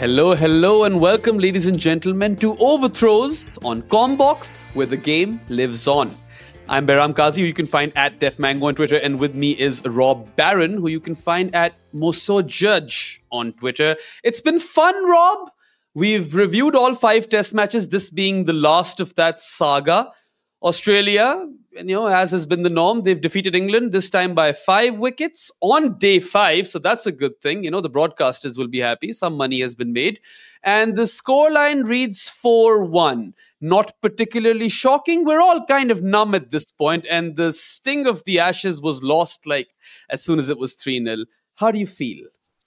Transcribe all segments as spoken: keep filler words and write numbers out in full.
Hello, hello, and welcome, ladies and gentlemen, to Overthrows on Combox, where the game lives on. I'm Behram Kazi, who you can find at DefMango on Twitter, and with me is Rob Barron, who you can find at Moso Judge on Twitter. It's been fun, Rob. We've reviewed all five test matches, this being the last of that saga. Australia, you know, as has been the norm, they've defeated England, this time by five wickets on day five. So that's a good thing. You know, the broadcasters will be happy. Some money has been made. And the scoreline reads four one. Not particularly shocking. We're all kind of numb at this point, and the sting of the Ashes was lost like as soon as it was three nil. How do you feel?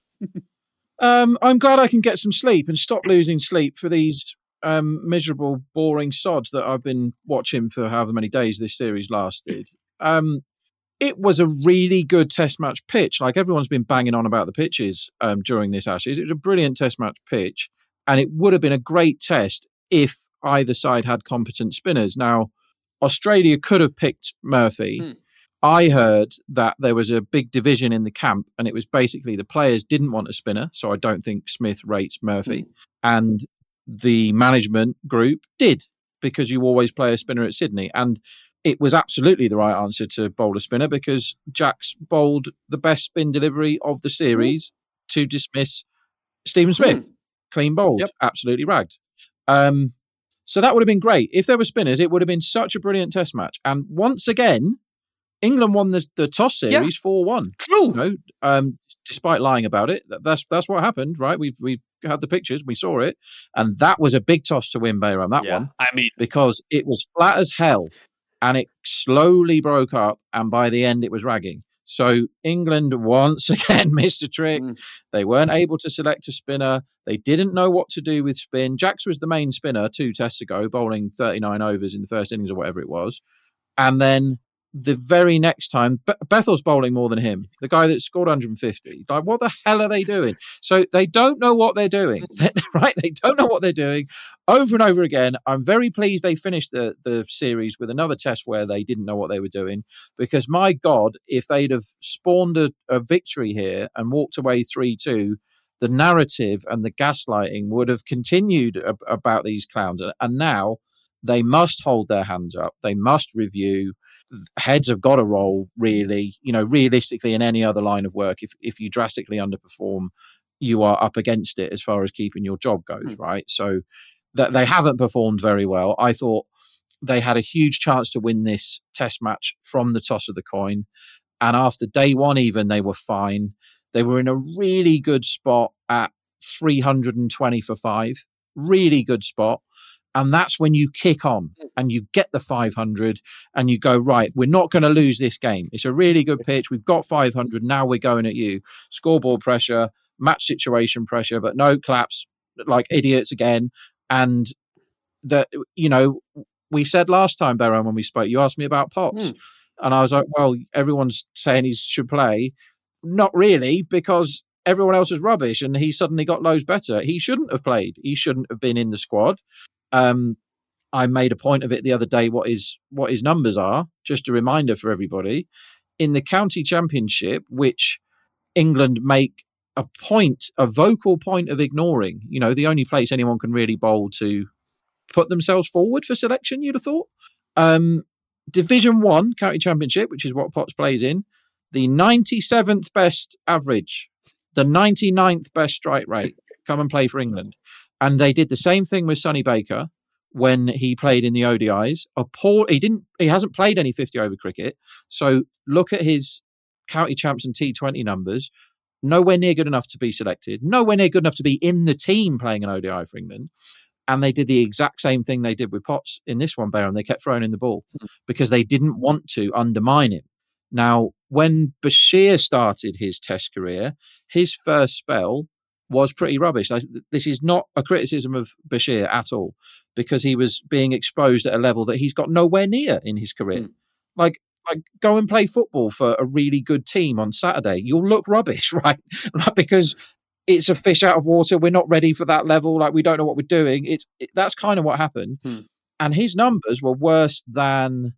um, I'm glad I can get some sleep and stop losing sleep for these Um, miserable, boring sods that I've been watching for however many days this series lasted. Um, it was a really good test match pitch. Like, everyone's been banging on about the pitches um, during this Ashes. It was a brilliant test match pitch, and it would have been a great test if either side had competent spinners. Now, Australia could have picked Murphy. Hmm. I heard that there was a big division in the camp, and it was basically the players didn't want a spinner, so I don't think Smith rates Murphy. Hmm. And the management group did, because you always play a spinner at Sydney. And it was absolutely the right answer to bowl a spinner, because Jack's bowled the best spin delivery of the series mm. to dismiss Stephen Smith. Mm. Clean bowled, yep. Absolutely ragged. Um, so that would have been great. If there were spinners, it would have been such a brilliant test match. And once again, England won the, the toss series four one. Yeah. True. You know, um, despite lying about it, that's that's what happened, right? We've we've had the pictures, we saw it, and that was a big toss to win Behram, that yeah, one. I mean, because it was flat as hell, and it slowly broke up, and by the end it was ragging. So England once again missed a trick. Mm. They weren't able to select a spinner. They didn't know what to do with spin. Jacks was the main spinner two tests ago, bowling thirty-nine overs in the first innings or whatever it was, and then the very next time, Be- Bethel's bowling more than him, the guy that scored one hundred fifty. Like, what the hell are they doing? So they don't know what they're doing, right? They don't know what they're doing over and over again. I'm very pleased they finished the, the series with another test where they didn't know what they were doing, because, my God, if they'd have spawned a, a victory here and walked away three two, the narrative and the gaslighting would have continued ab- about these clowns. And now they must hold their hands up. They must review. Heads have got to roll, really. You know, realistically, in any other line of work, if if you drastically underperform, you are up against it as far as keeping your job goes, mm. right? So that they haven't performed very well. I thought they had a huge chance to win this test match from the toss of the coin. And after day one, even, they were fine. They were in a really good spot at three hundred twenty for five. Really good spot. And that's when you kick on and you get the five hundred and you go, right, we're not going to lose this game. It's a really good pitch. We've got five hundred. Now we're going at you. Scoreboard pressure, match situation pressure, but no, claps like idiots again. And that, you know, we said last time, Behram, when we spoke, you asked me about Potts. Mm. And I was like, well, everyone's saying he should play. Not really, because everyone else is rubbish and he suddenly got loads better. He shouldn't have played. He shouldn't have been in the squad. Um, I made a point of it the other day, what his, what his numbers are, just a reminder for everybody. In the county championship, which England make a point, a vocal point of ignoring, you know, the only place anyone can really bowl to put themselves forward for selection, you'd have thought. Um, Division One county championship, which is what Potts plays in, the ninety-seventh best average, the ninety-ninth best strike rate, come and play for England. And they did the same thing with Sonny Baker when he played in the O D Is. A poor, he didn't, he hasn't played any fifty over cricket. So look at his county champs and T twenty numbers. Nowhere near good enough to be selected. Nowhere near good enough to be in the team playing an O D I for England. And they did the exact same thing they did with Potts in this one, Behram. They kept throwing in the ball because they didn't want to undermine him. Now, when Bashir started his test career, his first spell was pretty rubbish. This is not a criticism of Bashir at all, because he was being exposed at a level that he's got nowhere near in his career. Mm. Like, like go and play football for a really good team on Saturday. You'll look rubbish, right? Like, because it's a fish out of water. We're not ready for that level. Like, we don't know what we're doing. It's it, that's kind of what happened. Mm. And his numbers were worse than,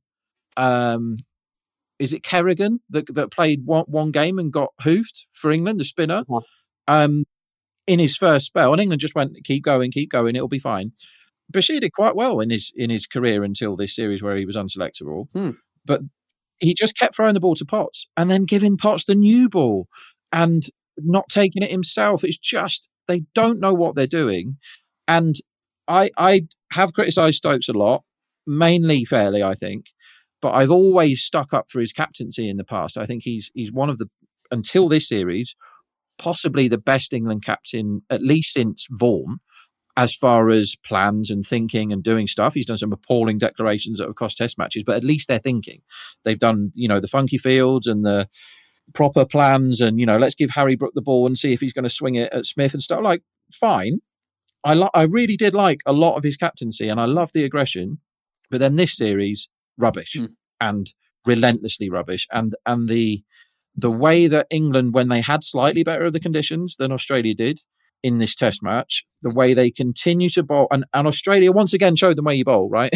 um, is it Kerrigan that that played one, one game and got hoofed for England, the spinner? Mm. Um, in his first spell, and England just went, keep going, keep going, it'll be fine. Bashir did quite well in his in his career until this series where he was unselectable. Hmm. But he just kept throwing the ball to Potts and then giving Potts the new ball and not taking it himself. It's just, they don't know what they're doing. And I, I have criticised Stokes a lot, mainly fairly, I think, but I've always stuck up for his captaincy in the past. I think he's he's one of the, until this series, possibly the best England captain, at least since Vaughan, as far as plans and thinking and doing stuff. He's done some appalling declarations that have cost test matches, but at least they're thinking. They've done, you know, the funky fields and the proper plans and, you know, let's give Harry Brook the ball and see if he's going to swing it at Smith and stuff. Like, fine. I lo- I really did like a lot of his captaincy and I love the aggression, but then this series, rubbish mm. and relentlessly rubbish. And and the the way that England, when they had slightly better of the conditions than Australia did in this test match, the way they continue to bowl, and, and Australia once again showed them where you bowl, right?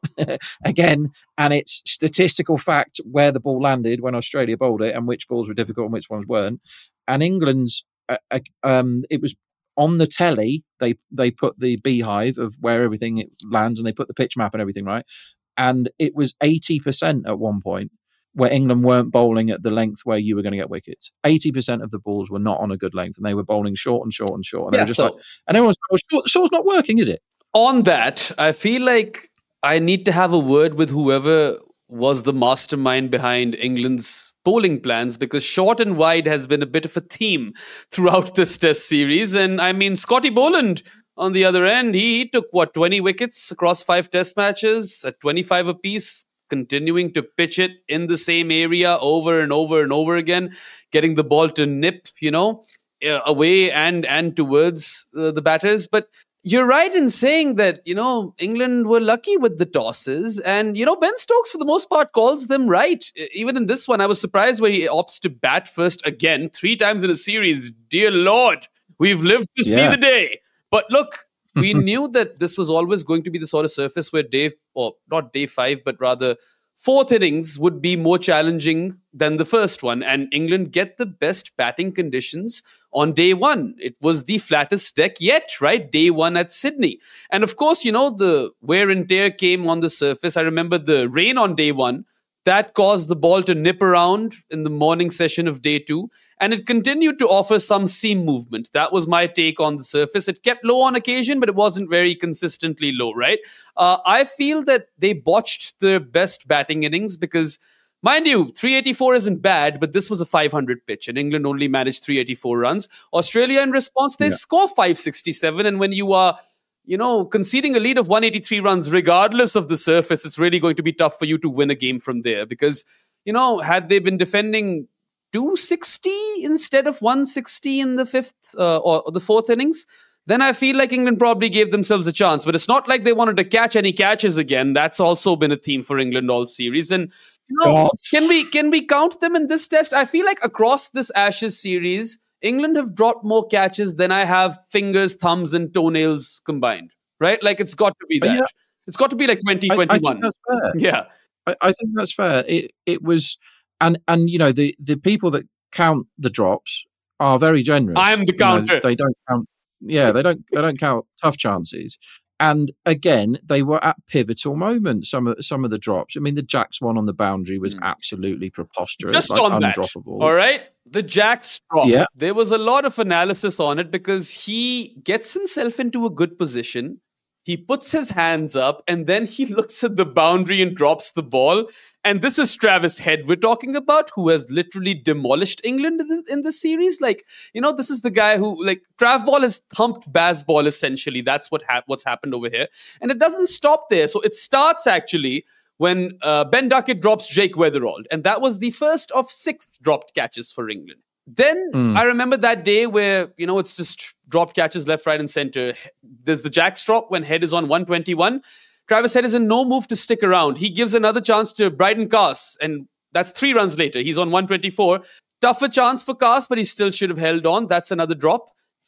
Again, and it's statistical fact where the ball landed when Australia bowled it and which balls were difficult and which ones weren't. And England's, uh, uh, um, it was on the telly, they they put the beehive of where everything lands and they put the pitch map and everything, right? And it was eighty percent at one point where England weren't bowling at the length where you were going to get wickets. eighty percent of the balls were not on a good length and they were bowling short and short and short. And, yeah, just so like, and everyone's like, well, short, short's not working, is it? On that, I feel like I need to have a word with whoever was the mastermind behind England's bowling plans, because short and wide has been a bit of a theme throughout this test series. And I mean, Scotty Boland on the other end, he, he took, what, twenty wickets across five test matches at twenty-five apiece, continuing to pitch it in the same area over and over and over again, getting the ball to nip, you know, away and and towards uh, the batters. But you're right in saying that, you know, England were lucky with the tosses. And, you know, Ben Stokes, for the most part, calls them right. Even in this one, I was surprised where he opts to bat first again, three times in a series. Dear Lord, we've lived to yeah. see the day. But look, we knew that this was always going to be the sort of surface where day, or not day five, but rather fourth innings would be more challenging than the first one. And England get the best batting conditions on day one. It was the flattest deck yet, right? Day one at Sydney. And of course, you know, the wear and tear came on the surface. I remember the rain on day one. That caused the ball to nip around in the morning session of day two. And it continued to offer some seam movement. That was my take on the surface. It kept low on occasion, but it wasn't very consistently low, right? Uh, I feel that they botched their best batting innings because, mind you, three eighty-four isn't bad, but this was a five hundred pitch and England only managed three eighty-four runs. Australia, in response, they yeah. score five sixty-seven. And when you are, you know, conceding a lead of one eighty-three runs, regardless of the surface, it's really going to be tough for you to win a game from there. Because, you know, had they been defending two sixty instead of one sixty in the fifth uh, or, or the fourth innings, then I feel like England probably gave themselves a chance. But it's not like they wanted to catch any catches again. That's also been a theme for England all series. And, you know, God. can we can we count them in this test? I feel like across this Ashes series, England have dropped more catches than I have fingers, thumbs, and toenails combined, right? Like, it's got to be that. Yeah. It's got to be like twenty twenty-one. I, I think that's fair. Yeah. I, I think that's fair. It it was, and, and you know, the, the people that count the drops are very generous. I'm the counter. You know, they don't count, yeah, they don't, they don't count tough chances. And again, they were at pivotal moments, some of, some of the drops. I mean, the Jacks one on the boundary was mm. absolutely preposterous. Just like on undroppable. that, all right? The Jacks drop. Yeah. There was a lot of analysis on it because he gets himself into a good position. He puts his hands up and then he looks at the boundary and drops the ball. And this is Travis Head we're talking about, who has literally demolished England in this, in this series. Like, you know, this is the guy who, like, Trav Ball has thumped Baz Ball, essentially. That's what ha- what's happened over here. And it doesn't stop there. So it starts, actually, when uh, Ben Duckett drops Jake Weatherald. And that was the first of six dropped catches for England. Then mm. I remember that day where, you know, it's just dropped catches left, right, and center. There's the Jacks drop when Head is on one twenty-one. Travis Head is in no move to stick around. He gives another chance to Bryden Cass, and that's three runs later. He's on one twenty-four. Tougher chance for Cass, but he still should have held on. That's another drop.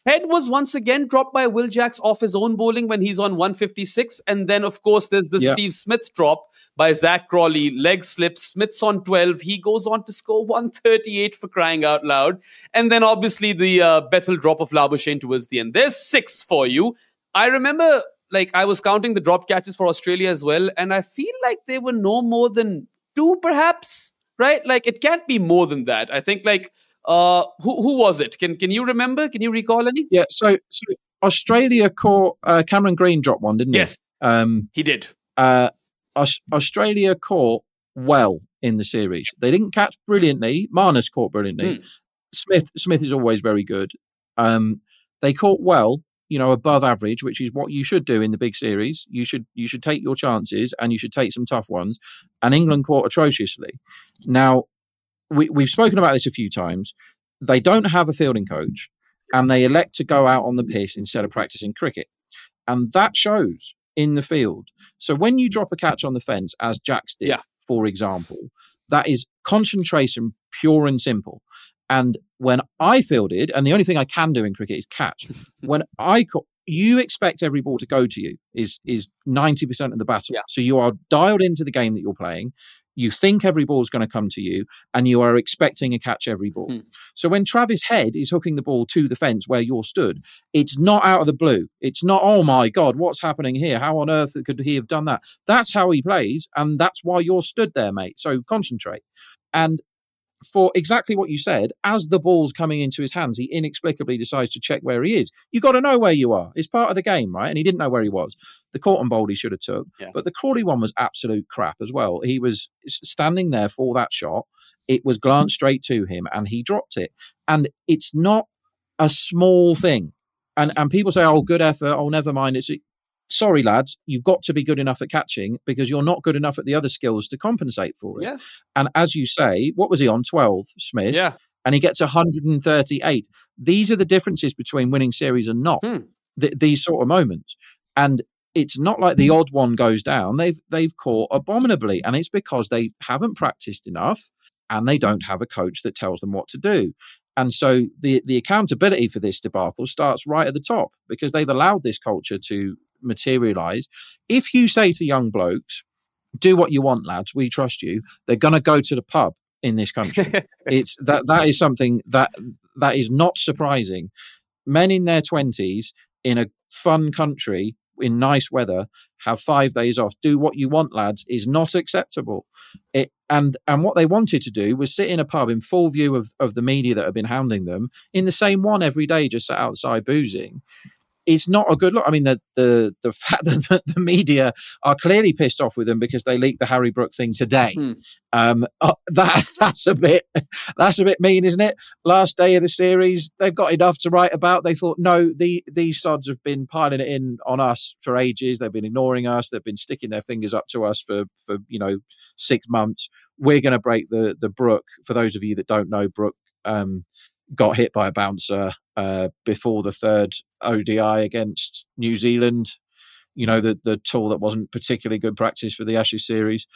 Head was once again dropped by Will Jacks off his own bowling when he's on one fifty-six. And then, of course, there's the Yep. Steve Smith drop by Zach Crawley. Leg slip. Smith's on twelve. He goes on to score one thirty-eight for crying out loud. And then, obviously, the uh, Bethel drop of Labuschagne towards the end. There's six for you. I remember, like, I was counting the drop catches for Australia as well. And I feel like they were no more than two, perhaps, right? Like, it can't be more than that. I think, like, Uh, who who was it? Can can you remember? Can you recall any? Yeah, so, so Australia caught uh, Cameron Green dropped one, didn't he? Yes, um, he did. Uh, Aus- Australia caught well in the series. They didn't catch brilliantly. Marnus caught brilliantly. Mm. Smith Smith is always very good. Um, they caught well, you know, above average, which is what you should do in the big series. You should you should take your chances and you should take some tough ones. And England caught atrociously. Now, we, we've spoken about this a few times. They don't have a fielding coach and they elect to go out on the piss instead of practicing cricket. And that shows in the field. So when you drop a catch on the fence, as Jacks did, yeah. for example, that is concentration, pure and simple. And when I fielded, and the only thing I can do in cricket is catch, when I caught, you expect every ball to go to you is is ninety percent of the battle. Yeah. So you are dialed into the game that you're playing. You think every ball is going to come to you and you are expecting a catch every ball. Hmm. So when Travis Head is hooking the ball to the fence where you're stood, it's not out of the blue. It's not, oh my God, what's happening here? How on earth could he have done that? That's how he plays. And that's why you're stood there, mate. So concentrate. And for exactly what you said, as the ball's coming into his hands, he inexplicably decides to check where he is. You got to know where you are. It's part of the game, right? And he didn't know where he was. The Corton bowl he should have took, yeah. but the Crawley one was absolute crap as well. He was standing there for that shot. It was glanced straight to him and he dropped it. And it's not a small thing. And and people say, oh, good effort. Oh, never mind. It's sorry, lads, you've got to be good enough at catching because you're not good enough at the other skills to compensate for it. Yeah. And as you say, what was he on? twelve, Smith? Yeah. And he gets one hundred thirty-eight. These are the differences between winning series and not. Hmm. Th- these sort of moments. And it's not like the odd one goes down. They've they've caught abominably. And it's because they haven't practiced enough and they don't have a coach that tells them what to do. And so the, the accountability for this debacle starts right at the top because they've allowed this culture to materialize. If you say to young blokes, do what you want, lads, we trust you, they're going to go to the pub in this country. It's that that is something that that is not surprising. Men in their twenties in a fun country in nice weather have five days off. Do what you want, lads, is not acceptable. It and and what they wanted to do was sit in a pub in full view of of the media that have been hounding them in the same one every day, just sat outside boozing. It's not a good look. I mean, the the the fact that the media are clearly pissed off with them because they leaked the Harry Brook thing today. Hmm. Um, uh, that that's a bit that's a bit mean, isn't it? Last day of the series, they've got enough to write about. They thought, no, the these sods have been piling it in on us for ages. They've been ignoring us. They've been sticking their fingers up to us for for you know six months. We're going to break the the Brook. For those of you that don't know, Brook um, got hit by a bouncer uh, before the third O D I against New Zealand. You know, the the tool that wasn't particularly good practice for the Ashes series.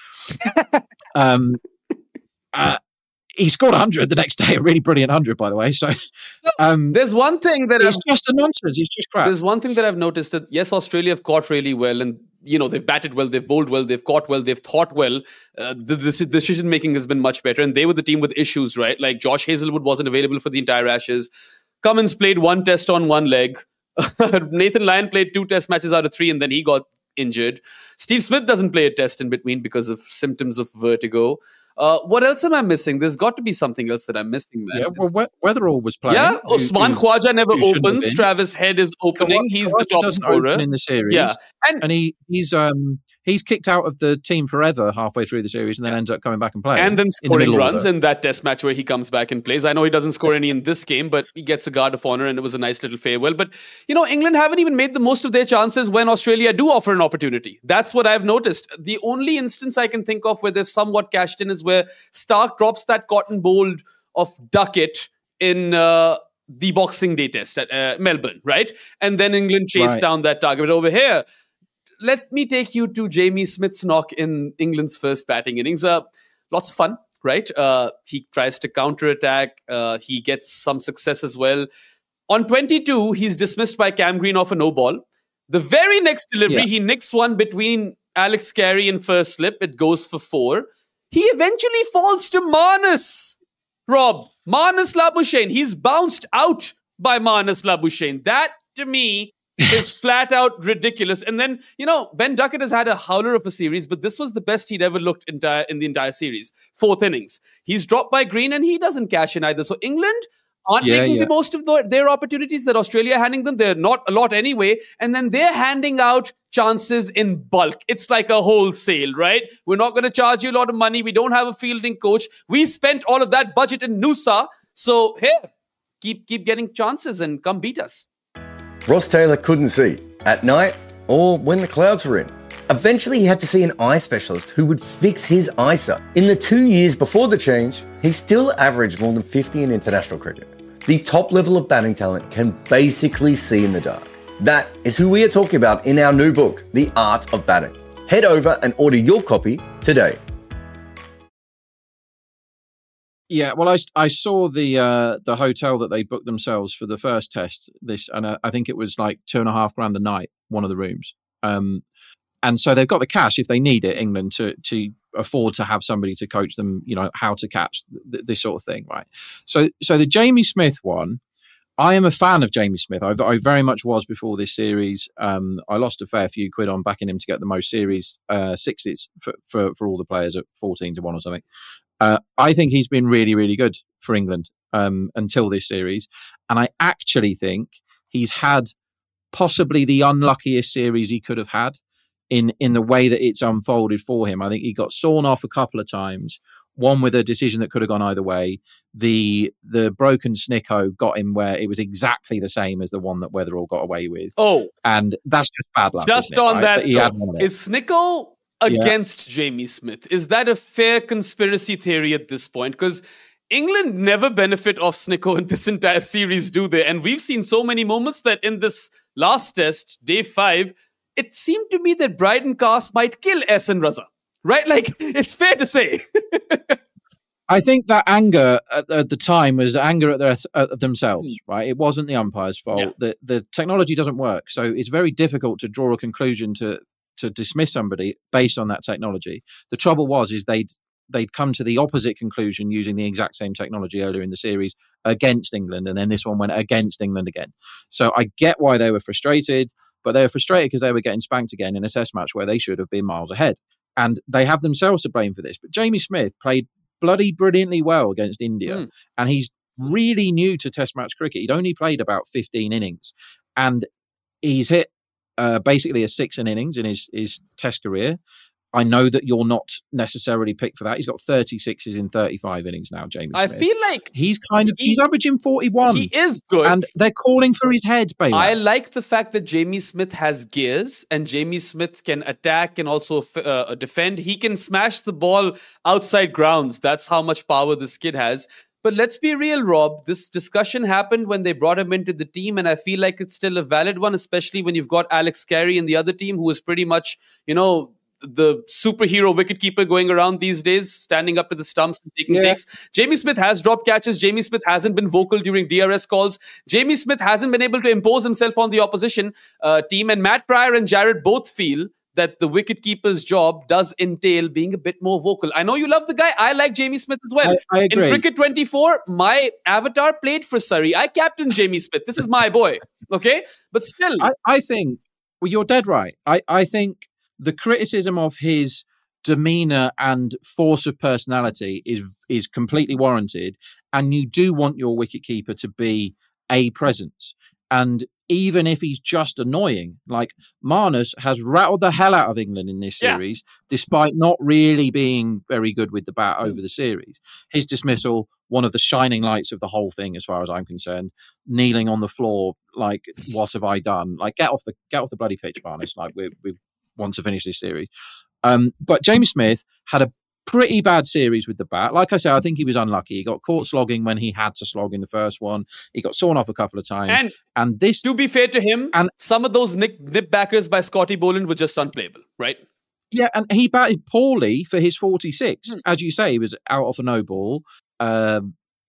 um, uh, he scored one hundred the next day, a really brilliant one hundred, by the way. So um, there's one thing that it's I've, just a nonsense. It's just crap. There's one thing that I've noticed that yes, Australia have caught really well, and you know they've batted well, they've bowled well, they've caught well, they've thought well. Uh, the, the decision making has been much better, and they were the team with issues, right? Like Josh Hazlewood wasn't available for the entire Ashes. Cummins played one test on one leg. Nathan Lyon played two test matches out of three and then he got injured. Steve Smith doesn't play a test in between because of symptoms of vertigo. Uh, what else am I missing? There's got to be something else that I'm missing, man. Yeah, well, we- Weatherall was playing. Yeah, who, Usman who, Khwaja never opens. Travis Head is opening. Khwaja, He's Khwaja the top doesn't scorer open in the series. Yeah, and, and he he's um he's kicked out of the team forever halfway through the series and then yeah. ends up coming back and playing. And then scoring in runs in that test match where he comes back and plays. I know he doesn't score any in this game, but he gets a guard of honor and it was a nice little farewell. But, you know, England haven't even made the most of their chances when Australia do offer an opportunity. That's what I've noticed. The only instance I can think of where they've somewhat cashed in is where Stark drops that cotton bold of Duckett in uh, the Boxing Day test at uh, Melbourne, right? And then England chased right. down that target. But over here, let me take you to Jamie Smith's knock in England's first batting innings. Uh, lots of fun, right? Uh, he tries to counterattack. Uh, he gets some success as well. On twenty-two, he's dismissed by Cam Green off a no ball. The very next delivery, Yeah. he nicks one between Alex Carey and first slip. It goes for four. He eventually falls to Marnus. Rob, Marnus Labuschagne. He's bounced out by Marnus Labuschagne. That, to me, is flat out ridiculous. And then, you know, Ben Duckett has had a howler of a series, but this was the best he'd ever looked entire, in the entire series. Fourth innings. He's dropped by Green and he doesn't cash in either. So England aren't Yeah, making yeah. the most of the, their opportunities that Australia are handing them. They're not a lot anyway. And then they're handing out chances in bulk. It's like a wholesale, right? We're not going to charge you a lot of money. We don't have a fielding coach. We spent all of that budget in Noosa. So, hey, keep keep getting chances and come beat us. Ross Taylor couldn't see at night or when the clouds were in. Eventually, he had to see an eye specialist who would fix his eyesight. In the two years before the change, he still averaged more than fifty in international cricket. The top level of batting talent can basically see in the dark. That is who we are talking about in our new book, The Art of Batting. Head over and order your copy today. Yeah, well, I, I saw the uh, the hotel that they booked themselves for the first test. This, and uh, I think it was like two and a half grand a night, one of the rooms. Um, and so they've got the cash if they need it, England, to to afford to have somebody to coach them, you know, how to catch th- this sort of thing, right? So, so the Jamie Smith one. I am a fan of Jamie Smith. I, I very much was before this series. Um, I lost a fair few quid on backing him to get the most series uh, sixes for, for for all the players at fourteen to one or something. Uh, I think he's been really, really good for England um, until this series. And I actually think he's had possibly the unluckiest series he could have had in, in the way that it's unfolded for him. I think he got sawn off a couple of times, one with a decision that could have gone either way. The the broken Snicko got him where it was exactly the same as the one that Weatherall got away with. Oh. And that's just bad luck. Just isn't it, on right? that, But he though, had one there. is Snicko against yeah. Jamie Smith? Is that a fair conspiracy theory at this point? Because England never benefit off Snicko in this entire series, do they? And we've seen so many moments that in this last test, day five, it seemed to me that Bryden Cast might kill Ehsan Raza. Right? Like, it's fair to say. I think that anger at, at the time was anger at, their, at themselves, right? It wasn't the umpire's fault. Yeah. The, the technology doesn't work. So it's very difficult to draw a conclusion to to dismiss somebody based on that technology. The trouble was, is they'd they'd come to the opposite conclusion using the exact same technology earlier in the series against England, and then this one went against England again. So I get why they were frustrated, but they were frustrated because they were getting spanked again in a test match where they should have been miles ahead. And they have themselves to blame for this. But Jamie Smith played bloody brilliantly well against India, mm. and he's really new to test match cricket. He'd only played about fifteen innings, and he's hit Uh, basically a six in innings in his, his test career. I know that you're not necessarily picked for that. He's got thirty-sixes in thirty-five innings now, Jamie Smith. I feel like he's kind of, he, he's averaging forty-one. He is good. And they're calling for his head, baby. I like the fact that Jamie Smith has gears and Jamie Smith can attack and also uh, defend. He can smash the ball outside grounds. That's how much power this kid has. But let's be real, Rob. This discussion happened when they brought him into the team, and I feel like it's still a valid one, especially when you've got Alex Carey in the other team, who is pretty much, you know, the superhero wicketkeeper going around these days, standing up to the stumps and taking yeah. takes. Jamie Smith has dropped catches. Jamie Smith hasn't been vocal during D R S calls. Jamie Smith hasn't been able to impose himself on the opposition uh, team. And Matt Pryor and Jared both feel that the wicketkeeper's job does entail being a bit more vocal. I know you love the guy. I like Jamie Smith as well. I, I agree. In Cricket twenty-four, my avatar played for Surrey. I captained Jamie Smith. This is my boy. Okay? But still. I, I think, well, you're dead right. I, I think the criticism of his demeanour and force of personality is is completely warranted. And you do want your wicketkeeper to be a presence. And even if he's just annoying, like Marnus has rattled the hell out of England in this series, yeah. despite not really being very good with the bat over the series. His dismissal, one of the shining lights of the whole thing, as far as I'm concerned, kneeling on the floor, like, what have I done? Like, get off the get off the bloody pitch, Marnus. Like, we we want to finish this series. Um, but Jamie Smith had a pretty bad series with the bat. Like I said, I think he was unlucky. He got caught slogging when he had to slog in the first one. He got sawn off a couple of times. And, and this, to be fair to him, and some of those nip, nip backers by Scotty Boland were just unplayable, right? Yeah, and he batted poorly for his forty-six. Hmm. As you say, he was out off a no ball. Um,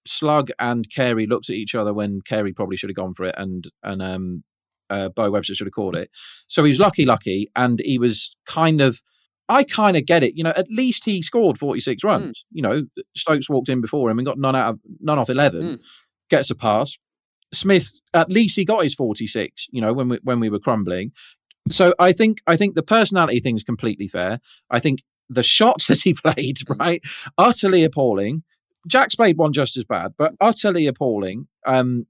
Slug and Carey looked at each other when Carey probably should have gone for it, and and um, uh, Bo Webster should have caught it. So he was lucky, lucky, and he was kind of. I kind of get it. You know, at least he scored forty-six runs. Mm. You know, Stokes walked in before him and got none out of none off eleven. Mm. Gets a pass. Smith, at least he got his forty-six. You know, when we when we were crumbling. So I think I think the personality thing is completely fair. I think the shots that he played, right, utterly appalling. Jack's played one just as bad, but utterly appalling. Um,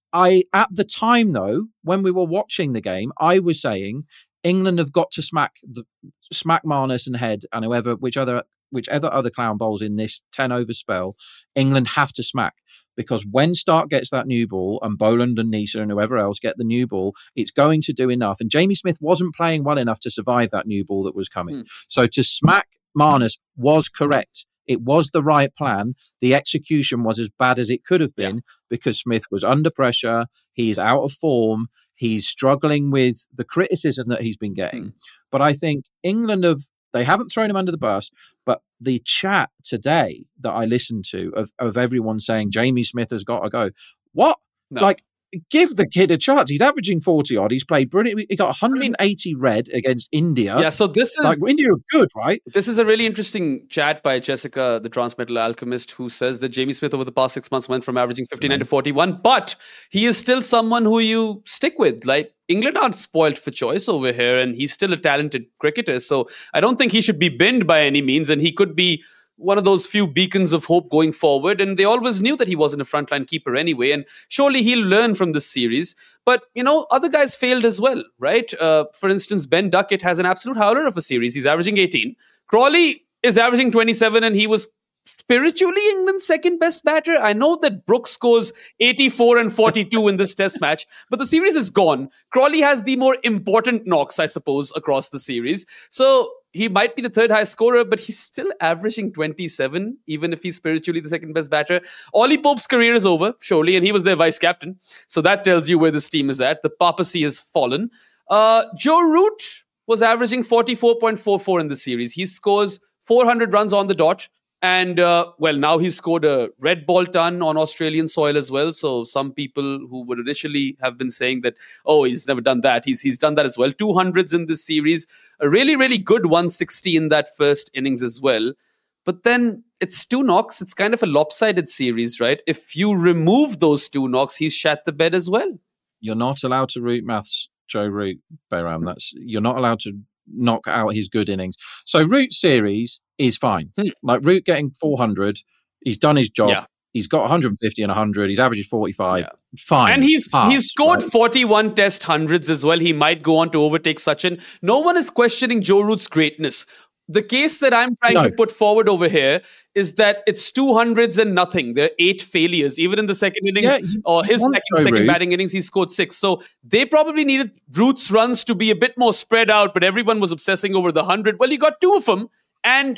I at the time though, when we were watching the game, I was saying England have got to smack the, smack Marnus and Head and whoever, which other, whichever other clown bowls in this ten over spell, England have to smack. Because when Stark gets that new ball and Boland and Neser and whoever else get the new ball, it's going to do enough. And Jamie Smith wasn't playing well enough to survive that new ball that was coming. Mm. So to smack Marnus was correct. It was the right plan. The execution was as bad as it could have been yeah. because Smith was under pressure. He's out of form. He's struggling with the criticism that he's been getting. Mm. But I think England have, they haven't thrown him under the bus, but the chat today that I listened to of, of everyone saying Jamie Smith has got to go. What? No. Like, give the kid a chance. He's averaging forty odd. He's played brilliant. He got one hundred eighty red against India. Yeah, so this is... Like, India are good, right? This is a really interesting chat by Jessica, the Transmetal Alchemist, who says that Jamie Smith over the past six months went from averaging fifty-nine right. to forty-one, but he is still someone who you stick with. Like, England aren't spoiled for choice over here, and he's still a talented cricketer. So I don't think he should be binned by any means, and he could be one of those few beacons of hope going forward. And they always knew that he wasn't a frontline keeper anyway, and surely he'll learn from this series. But, you know, other guys failed as well, right? Uh, for instance, Ben Duckett has an absolute howler of a series. He's averaging eighteen. Crawley is averaging twenty-seven, and he was spiritually England's second best batter. I know that Brooks scores eighty-four and forty-two in this test match, but the series is gone. Crawley has the more important knocks, I suppose, across the series. So he might be the third highest scorer, but he's still averaging twenty-seven, even if he's spiritually the second best batter. Ollie Pope's career is over, surely, and he was their vice captain. So that tells you where this team is at. The papacy has fallen. Uh, Joe Root was averaging forty-four point four four in the series. He scores four hundred runs on the dot. And, uh, well, now he's scored a red ball ton on Australian soil as well. So some people who would initially have been saying that, oh, he's never done that. He's he's done that as well. two hundreds in this series. A really, really good one sixty in that first innings as well. But then it's two knocks. It's kind of a lopsided series, right? If you remove those two knocks, he's shat the bed as well. You're not allowed to root maths, Joe Root, Bayram. That's, you're not allowed to knock out his good innings. So Root series is fine. Hmm. Like Root getting four hundred, he's done his job. Yeah. He's got one hundred fifty and one hundred. He's averages forty-five. Yeah. Fine. And he's Pass, he's scored right? forty-one test hundreds as well. He might go on to overtake Sachin. No one is questioning Joe Root's greatness. The case that I'm trying no. to put forward over here is that it's two hundreds and nothing. There are eight failures. Even in the second innings, yeah, or his second, second batting innings, he scored six. So they probably needed Root's runs to be a bit more spread out, but everyone was obsessing over the one hundred. Well, he got two of them. And,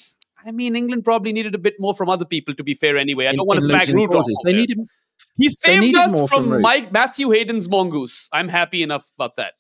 I mean, England probably needed a bit more from other people, to be fair anyway. I in, don't want to slag Root off. They needed, he saved needed us from, from Mike Matthew Hayden's mongoose. I'm happy enough about that.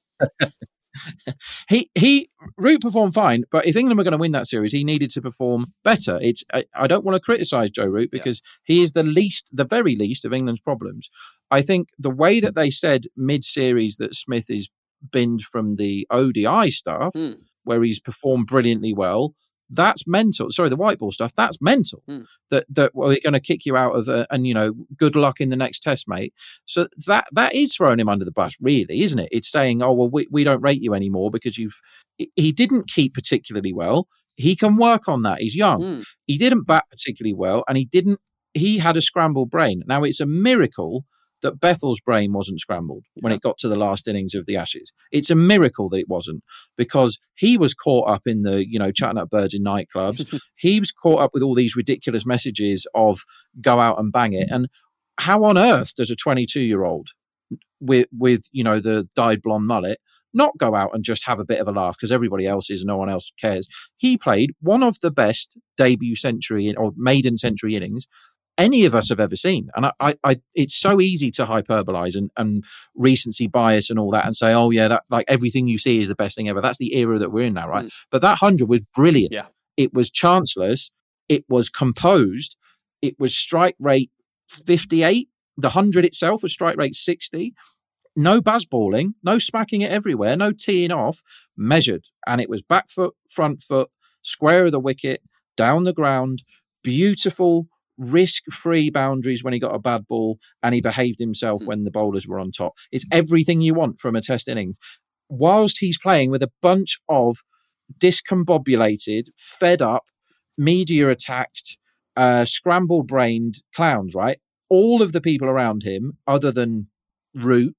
he he Root performed fine, but if England were going to win that series, he needed to perform better. It's I, I don't want to criticise Joe Root because yeah. he is the least, the very least of England's problems. I think the way that they said mid-series that Smith is binned from the O D I stuff, mm. where he's performed brilliantly well, that's mental. Sorry, the white ball stuff, that's mental. Mm. That that well, we're going to kick you out of, a, and you know, good luck in the next test, mate. So that that is throwing him under the bus, really, isn't it? It's saying, oh well, we, we don't rate you anymore because you've. He didn't keep particularly well. He can work on that. He's young. Mm. He didn't bat particularly well, and he didn't. He had a scrambled brain. Now it's a miracle that Bethel's brain wasn't scrambled yeah. when it got to the last innings of the Ashes. It's a miracle that it wasn't, because he was caught up in the, you know, chatting up birds in nightclubs. He was caught up with all these ridiculous messages of go out and bang it. And how on earth does a twenty-two-year-old with, with you know, the dyed blonde mullet not go out and just have a bit of a laugh because everybody else is, no one else cares? He played one of the best debut century or maiden century innings any of us have ever seen. And I, I, I it's so easy to hyperbolize and, and recency bias and all that and say, oh yeah, that like everything you see is the best thing ever. That's the era that we're in now, right? Mm. But that hundred was brilliant. Yeah. It was chanceless. It was composed. It was strike rate fifty-eight. The one hundred itself was strike rate sixty. No bazballing, no smacking it everywhere, no teeing off, measured. And it was back foot, front foot, square of the wicket, down the ground, beautiful, risk-free boundaries when he got a bad ball, and he behaved himself when the bowlers were on top. It's everything you want from a test innings. Whilst he's playing with a bunch of discombobulated, fed up, media-attacked, uh, scrambled-brained clowns, right? All of the people around him, other than Root,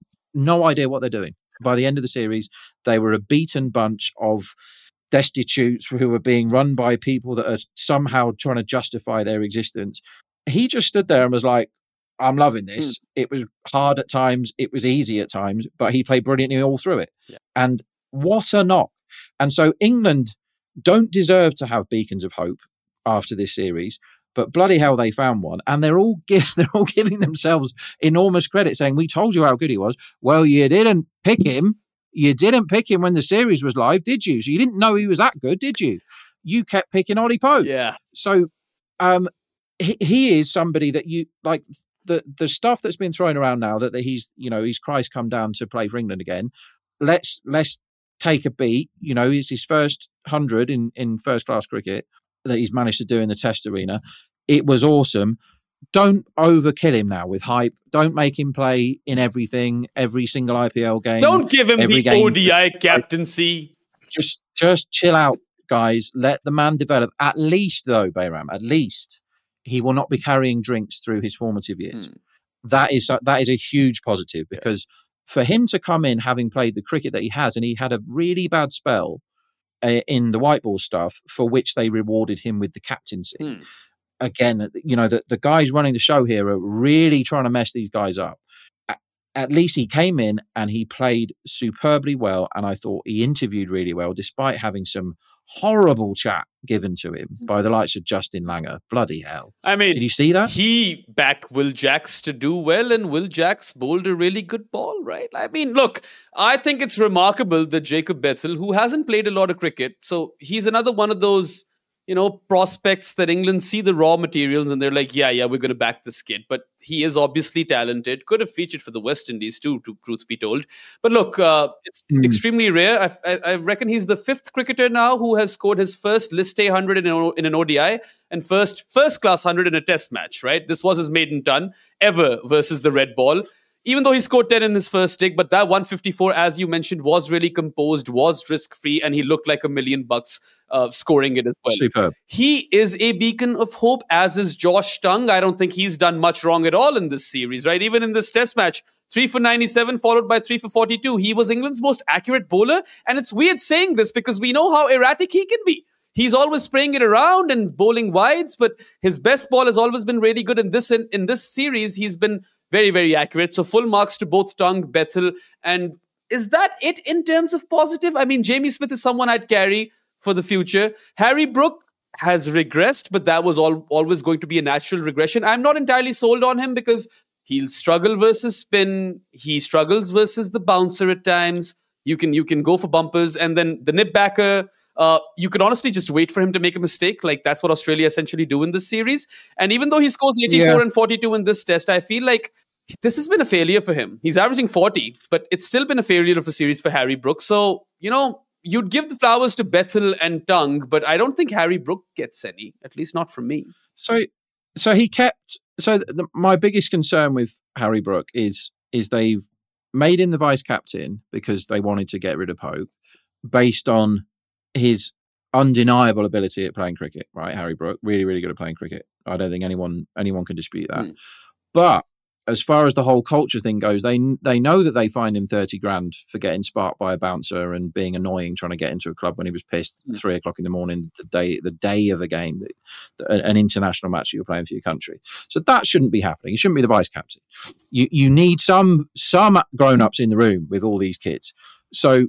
no idea what they're doing. By the end of the series, they were a beaten bunch of destitutes who were being run by people that are somehow trying to justify their existence. He just stood there and was like, I'm loving this. Mm. It was hard at times. It was easy at times, but he played brilliantly all through it. Yeah. And what a knock. And so England don't deserve to have beacons of hope after this series, but bloody hell, they found one. And they're all give, they're all giving themselves enormous credit, saying, we told you how good he was. Well, you didn't pick him. You didn't pick him when the series was live, did you? So you didn't know he was that good, did you? You kept picking Ollie Pope. Yeah. So um, he, he is somebody that you, like, the the stuff that's been thrown around now, that, that he's, you know, he's Christ come down to play for England again. Let's let's take a beat. You know, it's his first hundred in, in first class cricket that he's managed to do in the Test arena. It was awesome. Don't overkill him now with hype. Don't make him play in everything, every single I P L game. Don't give him the game. O D I captaincy. Just, just chill out, guys. Let the man develop. At least, though, Bayram, at least he will not be carrying drinks through his formative years. Hmm. That is that is a huge positive, because yeah. for him to come in having played the cricket that he has, and he had a really bad spell uh, in the white ball stuff, for which they rewarded him with the captaincy. Hmm. Again, you know, the, the guys running the show here are really trying to mess these guys up. At, at least he came in and he played superbly well, and I thought he interviewed really well, despite having some horrible chat given to him by the likes of Justin Langer. Bloody hell. I mean, did you see that? He backed Will Jacks to do well, and Will Jacks bowled a really good ball, right? I mean, look, I think it's remarkable that Jacob Bethel, who hasn't played a lot of cricket, so he's another one of those, you know, prospects that England see the raw materials and they're like, yeah, yeah, we're going to back this kid. But he is obviously talented. Could have featured for the West Indies too, to truth be told. But look, uh, it's mm. extremely rare. I, I, I reckon he's the fifth cricketer now who has scored his first List A one hundred in, a, in an O D I and first first-class one hundred in a test match, right? This was his maiden ton ever versus the red ball. Even though he scored ten in his first stick, but that one fifty-four, as you mentioned, was really composed, was risk-free, and he looked like a million bucks uh, scoring it as well. Superb. He is a beacon of hope, as is Josh Tongue. I don't think he's done much wrong at all in this series, right? Even in this test match, three for ninety-seven, followed by three for forty-two. He was England's most accurate bowler, and it's weird saying this because we know how erratic he can be. He's always spraying it around and bowling wides, but his best ball has always been really good. In this in, in this series, he's been very, very accurate. So full marks to both Tongue, Bethel. And is that it in terms of positive? I mean, Jamie Smith is someone I'd carry for the future. Harry Brook has regressed, but that was all, always going to be a natural regression. I'm not entirely sold on him because he'll struggle versus spin. He struggles versus the bouncer at times. You can you can go for bumpers. And then the nip backer, uh, you can honestly just wait for him to make a mistake. Like, that's what Australia essentially do in this series. And even though he scores eighty-four yeah. and forty-two in this test, I feel like this has been a failure for him. He's averaging forty, but it's still been a failure of a series for Harry Brook. So, you know, you'd give the flowers to Bethel and Tongue, but I don't think Harry Brook gets any, at least not from me. So, so he kept. So the, my biggest concern with Harry Brook is is they've made him the vice captain because they wanted to get rid of Pope, based on his undeniable ability at playing cricket. Right, Harry Brook, really, really good at playing cricket. I don't think anyone anyone can dispute that. Mm. But as far as the whole culture thing goes, they they know that they fined him thirty grand for getting sparked by a bouncer and being annoying, trying to get into a club when he was pissed at three o'clock in the morning, the day the day of a game, the, the, an international match that you're playing for your country. So that shouldn't be happening. He shouldn't be the vice captain. You you need some some grown ups in the room with all these kids. So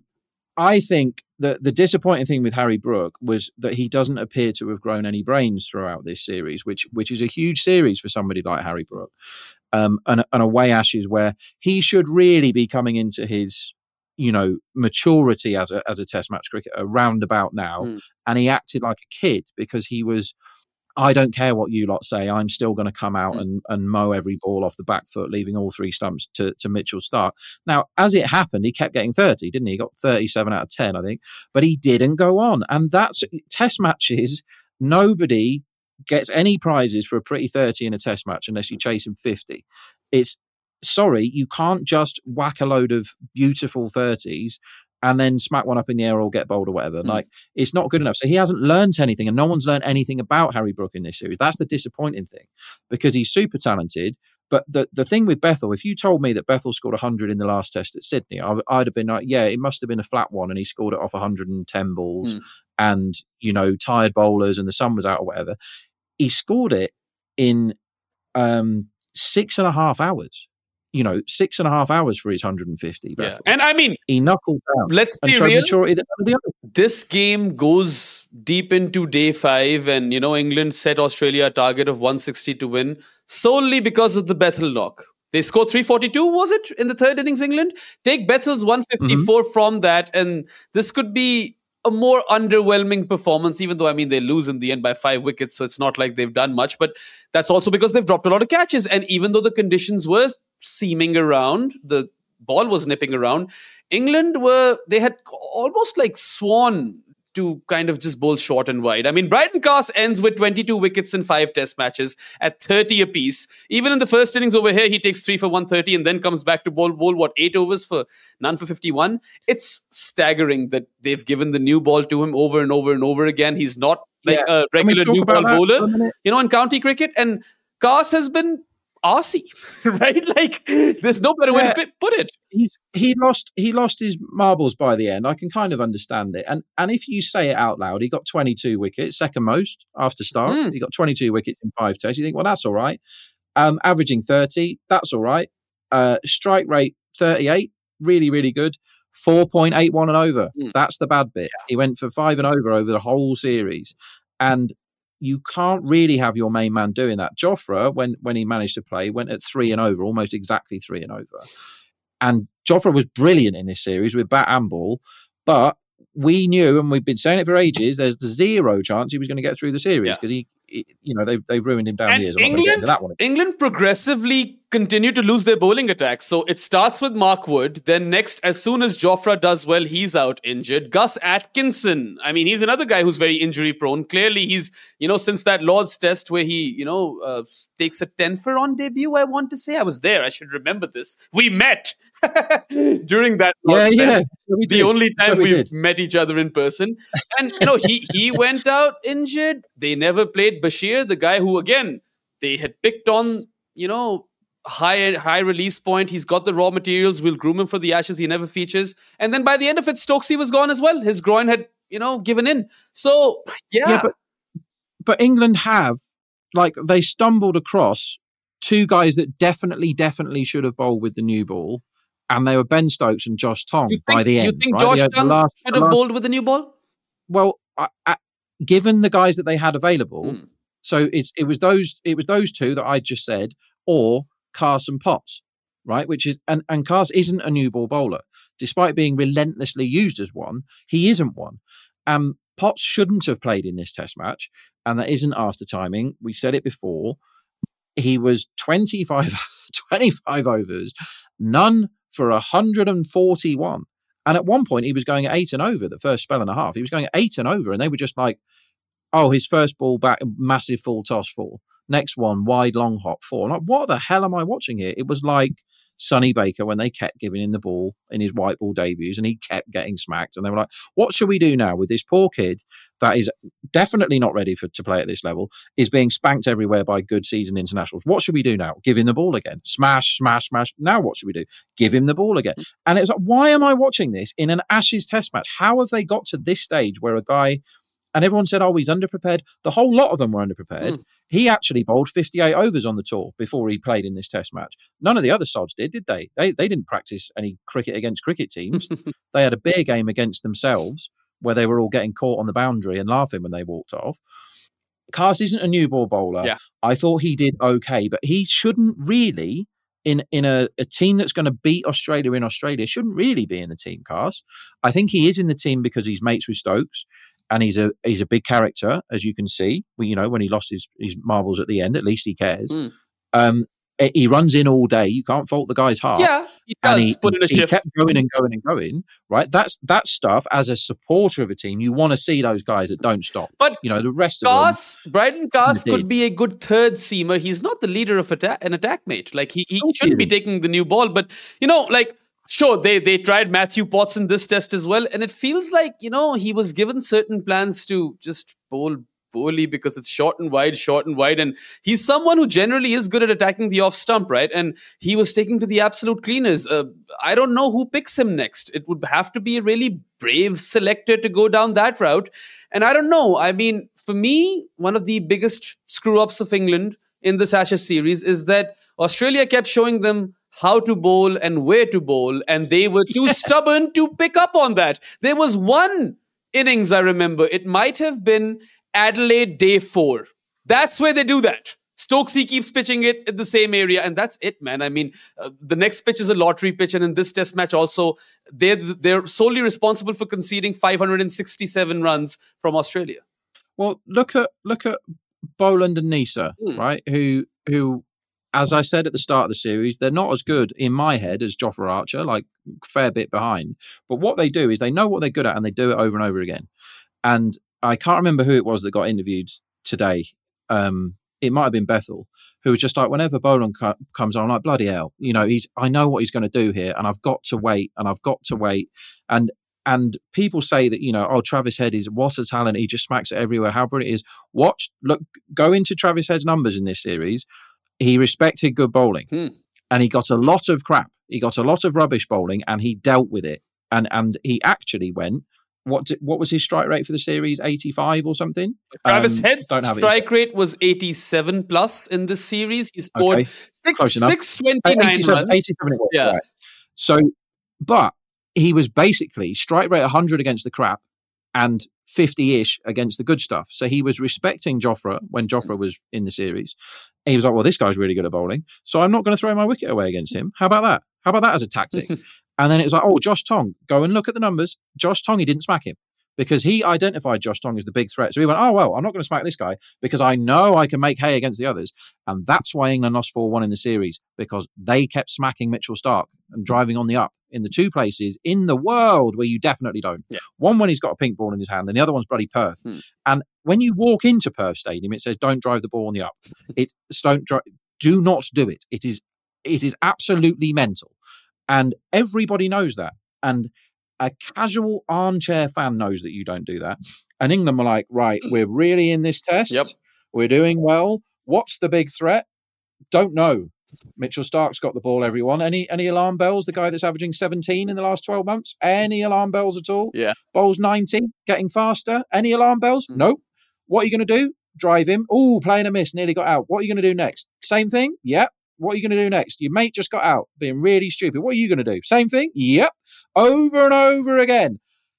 I think that the disappointing thing with Harry Brook was that he doesn't appear to have grown any brains throughout this series, which which is a huge series for somebody like Harry Brook. Um, and, and away Ashes, where he should really be coming into his, you know, maturity as a as a Test match cricketer round about now, mm. and he acted like a kid because he was I don't care what you lot say. I'm still going to come out Mm. and, and mow every ball off the back foot, leaving all three stumps to, to Mitchell Starc. Now, as it happened, he kept getting thirty, didn't he? He got thirty-seven out of ten, I think. But he didn't go on. And that's test matches. Nobody gets any prizes for a pretty thirty in a test match unless you chase him fifty. It's sorry, you can't just whack a load of beautiful thirties and then smack one up in the air or get bowled or whatever. Mm. Like, it's not good enough. So he hasn't learned anything, and no one's learned anything about Harry Brook in this series. That's the disappointing thing, because he's super talented. But the, the thing with Bethell, if you told me that Bethell scored one hundred in the last test at Sydney, I, I'd have been like, yeah, it must have been a flat one, and he scored it off one hundred ten balls mm. and, you know, tired bowlers and the sun was out or whatever. He scored it in um, six and a half hours. You know, six and a half hours for his one hundred fifty. Yeah. And I mean, he knuckled down. Let's and be showed real. Maturity that none of the others. This game goes deep into day five, and you know, England set Australia a target of one sixty to win solely because of the Bethell knock. They scored three forty-two, was it, in the third innings? England take Bethell's one fifty-four mm-hmm. from that, and this could be a more underwhelming performance, even though, I mean, they lose in the end by five wickets, so it's not like they've done much, but that's also because they've dropped a lot of catches. And even though the conditions were seaming around, the ball was nipping around, England were, they had almost like sworn to kind of just bowl short and wide. I mean, Brighton Cast ends with twenty-two wickets in five test matches at thirty apiece. Even in the first innings over here, he takes three for one thirty and then comes back to bowl, bowl what, eight overs for none for fifty-one. It's staggering that they've given the new ball to him over and over and over again. He's not like yeah. a regular new ball bowler, you know, in county cricket. And Cast has been arsey, right? Like, there's no better yeah. way to put it. He's he lost he lost his marbles by the end. I can kind of understand it. And and if you say it out loud, he got twenty-two wickets, second most after Starc. Mm. He got twenty-two wickets in five tests. You think, well, that's all right. Um, averaging thirty, that's all right. Uh, strike rate thirty-eight, really, really good. four point eight one and over. Mm. That's the bad bit. Yeah. He went for five and over over the whole series. And you can't really have your main man doing that. Jofra, when when he managed to play, went at three and over, almost exactly three and over. And Jofra was brilliant in this series with bat and ball, but we knew, and we've been saying it for ages, there's zero chance he was going to get through the series because yeah. he, he, you know, they've they've ruined him down and years. I'm England, not get into that one. England progressively continue to lose their bowling attack. So it starts with Mark Wood. Then next, as soon as Jofra does well, he's out injured. Gus Atkinson. I mean, he's another guy who's very injury prone. Clearly, he's, you know, since that Lord's Test where he, you know, uh, takes a ten for on debut, I want to say. I was there. I should remember this. We met during that Lord's yeah, Test. Yeah. So the did. only time so we we've did. met each other in person. And, you know, he, he went out injured. They never played Bashir, the guy who, again, they had picked on, you know, high high release point. He's got the raw materials. We'll groom him for the Ashes. He never features. And then by the end of it, Stokesy was gone as well. His groin had, you know, given in. So, yeah. yeah but, but England have, like, they stumbled across two guys that definitely, definitely should have bowled with the new ball. And they were Ben Stokes and Josh Tong think, by the end. You think right? Josh the, Tong the last, should have last, bowled with the new ball? Well, I, I, given the guys that they had available, mm. so it's it was those it was those two that I just said, or Carson Potts, right? Which is and and Carson isn't a new ball bowler, despite being relentlessly used as one. He isn't one. Um, Potts shouldn't have played in this Test match, and that isn't after timing. We said it before. He was twenty-five, twenty-five overs, none for one hundred forty-one. And at one point, he was going eight and over the first spell and a half. He was going eight and over, and they were just like, oh, his first ball back, massive full toss, four. Next one, wide long hop, four. Like, what the hell am I watching here? It was like Sonny Baker when they kept giving him the ball in his white ball debuts and he kept getting smacked. And they were like, what should we do now with this poor kid that is definitely not ready for to play at this level, is being spanked everywhere by good season internationals? What should we do now? Give him the ball again. Smash, smash, smash. Now what should we do? Give him the ball again. And it was like, why am I watching this in an Ashes Test match? How have they got to this stage where a guy... And everyone said, oh, he's underprepared. The whole lot of them were underprepared. Mm. He actually bowled fifty-eight overs on the tour before he played in this Test match. None of the other sods did, did they? They they didn't practice any cricket against cricket teams. They had a beer game against themselves where they were all getting caught on the boundary and laughing when they walked off. Cars isn't a new ball bowler. Yeah. I thought he did okay, but he shouldn't really, in, in a, a team that's going to beat Australia in Australia, shouldn't really be in the team, Cars. I think he is in the team because he's mates with Stokes. and he's a he's a big character, as you can see. Well, you know, when he lost his, his marbles at the end, at least he cares. Mm. Um, he runs in all day. You can't fault the guy's heart. Yeah, he does and he, put in a he shift. kept going and going and going, right? That's that stuff. As a supporter of a team, you want to see those guys that don't stop. But you know, the rest Cast, of them... Brydon Cast could be a good third seamer. He's not the leader of atta- an attack mate. Like, he, he shouldn't be taking the new ball. But, you know, like, sure, they, they tried Matthew Potts in this test as well. And it feels like, you know, he was given certain plans to just bowl poorly because it's short and wide, short and wide. And he's someone who generally is good at attacking the off stump, right? And he was taking to the absolute cleaners. Uh, I don't know who picks him next. It would have to be a really brave selector to go down that route. And I don't know. I mean, for me, one of the biggest screw-ups of England in this Ashes series is that Australia kept showing them how to bowl and where to bowl, and they were too yeah. stubborn to pick up on that. There was one innings, I remember. It might have been Adelaide day four. That's where they do that. Stokesy keeps pitching it in the same area, and that's it, man. I mean, uh, the next pitch is a lottery pitch, and in this test match also, they're, they're solely responsible for conceding five hundred sixty-seven runs from Australia. Well, look at look at Boland and Neser, mm. right? Who who, as I said at the start of the series, they're not as good in my head as Jofra Archer, like a fair bit behind. But what they do is they know what they're good at, and they do it over and over again. And I can't remember who it was that got interviewed today. Um, it might have been Bethel, who was just like, whenever Boland co- comes on, I'm like, bloody hell, you know, he's. I know what he's going to do here, and I've got to wait, and I've got to wait. And and people say that, you know, oh, Travis Head is what a talent. He just smacks it everywhere. How brilliant it is. Watch, look, go into Travis Head's numbers in this series. He respected good bowling, hmm. and he got a lot of crap. He got a lot of rubbish bowling, and he dealt with it. And and he actually went. What did, what was his strike rate for the series? eighty-five or something? Travis um, Head's strike rate was eighty-seven plus in this series. He scored okay. six, six twenty-nine eighty-seven, runs. eighty-seven it was, yeah. Right. So, but he was basically strike rate one hundred against the crap and fifty-ish against the good stuff. So he was respecting Jofra when Jofra was in the series. He was like, well, this guy's really good at bowling, so I'm not going to throw my wicket away against him. How about that? How about that as a tactic? And then it was like, oh, Josh Tong, go and look at the numbers. Josh Tong, he didn't smack him because he identified Josh Tong as the big threat. So he went, oh, well, I'm not going to smack this guy because I know I can make hay against the others. And that's why England lost four one in the series, because they kept smacking Mitchell Starc and driving on the up in the two places in the world where you definitely don't. Yeah. One when he's got a pink ball in his hand and the other one's bloody Perth. Hmm. And when you walk into Perth Stadium, it says, don't drive the ball on the up. It don't dri- Do not do it. It is It is absolutely mental. And everybody knows that. And a casual armchair fan knows that you don't do that. And England were like, right, we're really in this test. Yep. We're doing well. What's the big threat? Don't know. Mitchell Starc's got the ball, everyone. Any any alarm bells? The guy that's averaging seventeen in the last twelve months? Any alarm bells at all? Yeah. Bowls ninety, getting faster. Any alarm bells? Mm. Nope. What are you going to do? Drive him. Oh, playing a miss, nearly got out. What are you going to do next? Same thing? Yep. What are you going to do next? Your mate just got out, being really stupid. What are you going to do? Same thing? Yep. Over and over again.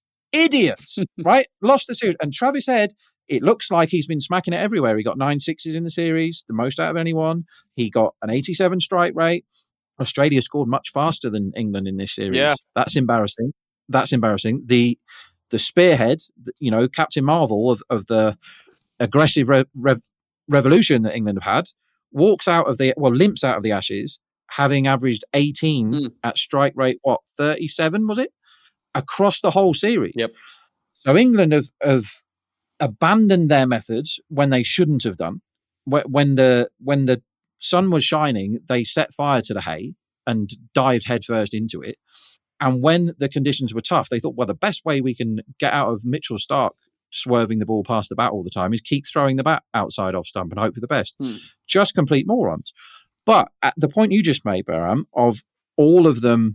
Idiots, right? Lost the series. And Travis Head, it looks like he's been smacking it everywhere. He got nine sixes in the series, the most out of anyone. He got an eighty-seven strike rate. Australia scored much faster than England in this series. Yeah. That's embarrassing. That's embarrassing. The the spearhead, you know, Captain Marvel of, of the aggressive re- rev- revolution that England have had, walks out of the, well, limps out of the Ashes, having averaged eighteen mm. at strike rate, what, thirty-seven, was it? Across the whole series. Yep. So England have, have abandoned their methods when they shouldn't have done. When the when the sun was shining, they set fire to the hay and dived headfirst into it. And when the conditions were tough, they thought, well, the best way we can get out of Mitchell Starc swerving the ball past the bat all the time is keep throwing the bat outside off stump and hope for the best. Hmm. Just complete morons. But at the point you just made, Bahram, of all of them,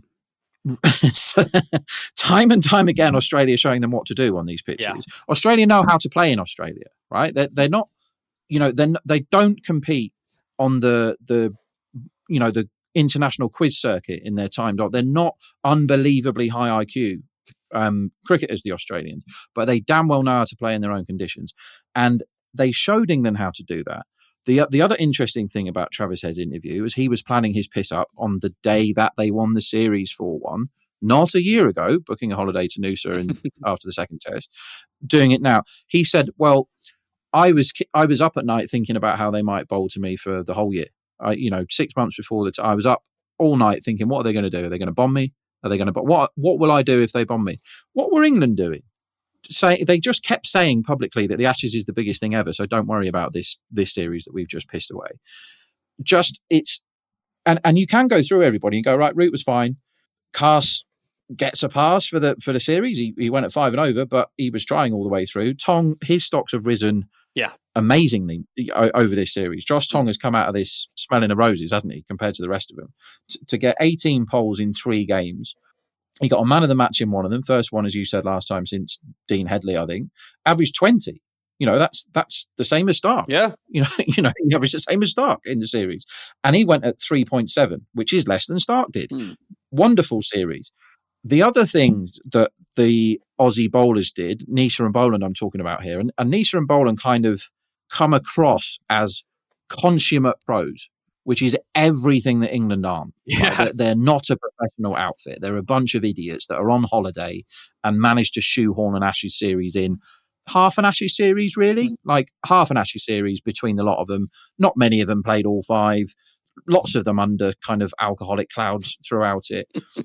time and time again, Australia showing them what to do on these pitches. Yeah. Australia know how to play in Australia, right? They're, they're not, you know, they're, they don't compete on the, the, you know, the international quiz circuit in their time. They're not unbelievably high I Q um, cricketers, the Australians, but they damn well know how to play in their own conditions. And they showed England how to do that. The, the other interesting thing about Travis Head's interview is he was planning his piss up on the day that they won the series four one, not a year ago, booking a holiday to Noosa and after the second test, doing it now. He said, well, I was I was up at night thinking about how they might bowl to me for the whole year. I, you know, six months before the t- I was up all night thinking, what are they going to do? Are they going to bomb me? Are they going to what? What will I do if they bomb me? What were England doing? Say they just kept saying publicly that the Ashes is the biggest thing ever. So don't worry about this this series that we've just pissed away. Just it's and and you can go through everybody and go right. Root was fine. Carse gets a pass for the for the series. He he went at five and over, but he was trying all the way through. Tong, his stocks have risen. Yeah, amazingly over this series. Josh Tong has come out of this smelling of roses, hasn't he, compared to the rest of them? T- to get eighteen poles in three games. He got a man of the match in one of them. First one, as you said last time, since Dean Headley, I think. Averaged twenty. You know, that's that's the same as Stark. Yeah. You know, you know, he averaged the same as Stark in the series. And he went at three point seven, which is less than Stark did. Mm. Wonderful series. The other thing that the Aussie bowlers did, Neser and Boland I'm talking about here, and, and Neser and Boland kind of come across as consummate pros, which is everything that England aren't. Yeah. Right? They're, they're not a professional outfit. They're a bunch of idiots that are on holiday and manage to shoehorn an Ashes series in. Half an Ashes series, really? Like half an Ashes series between the lot of them. Not many of them played all five. Lots of them under kind of alcoholic clouds throughout it.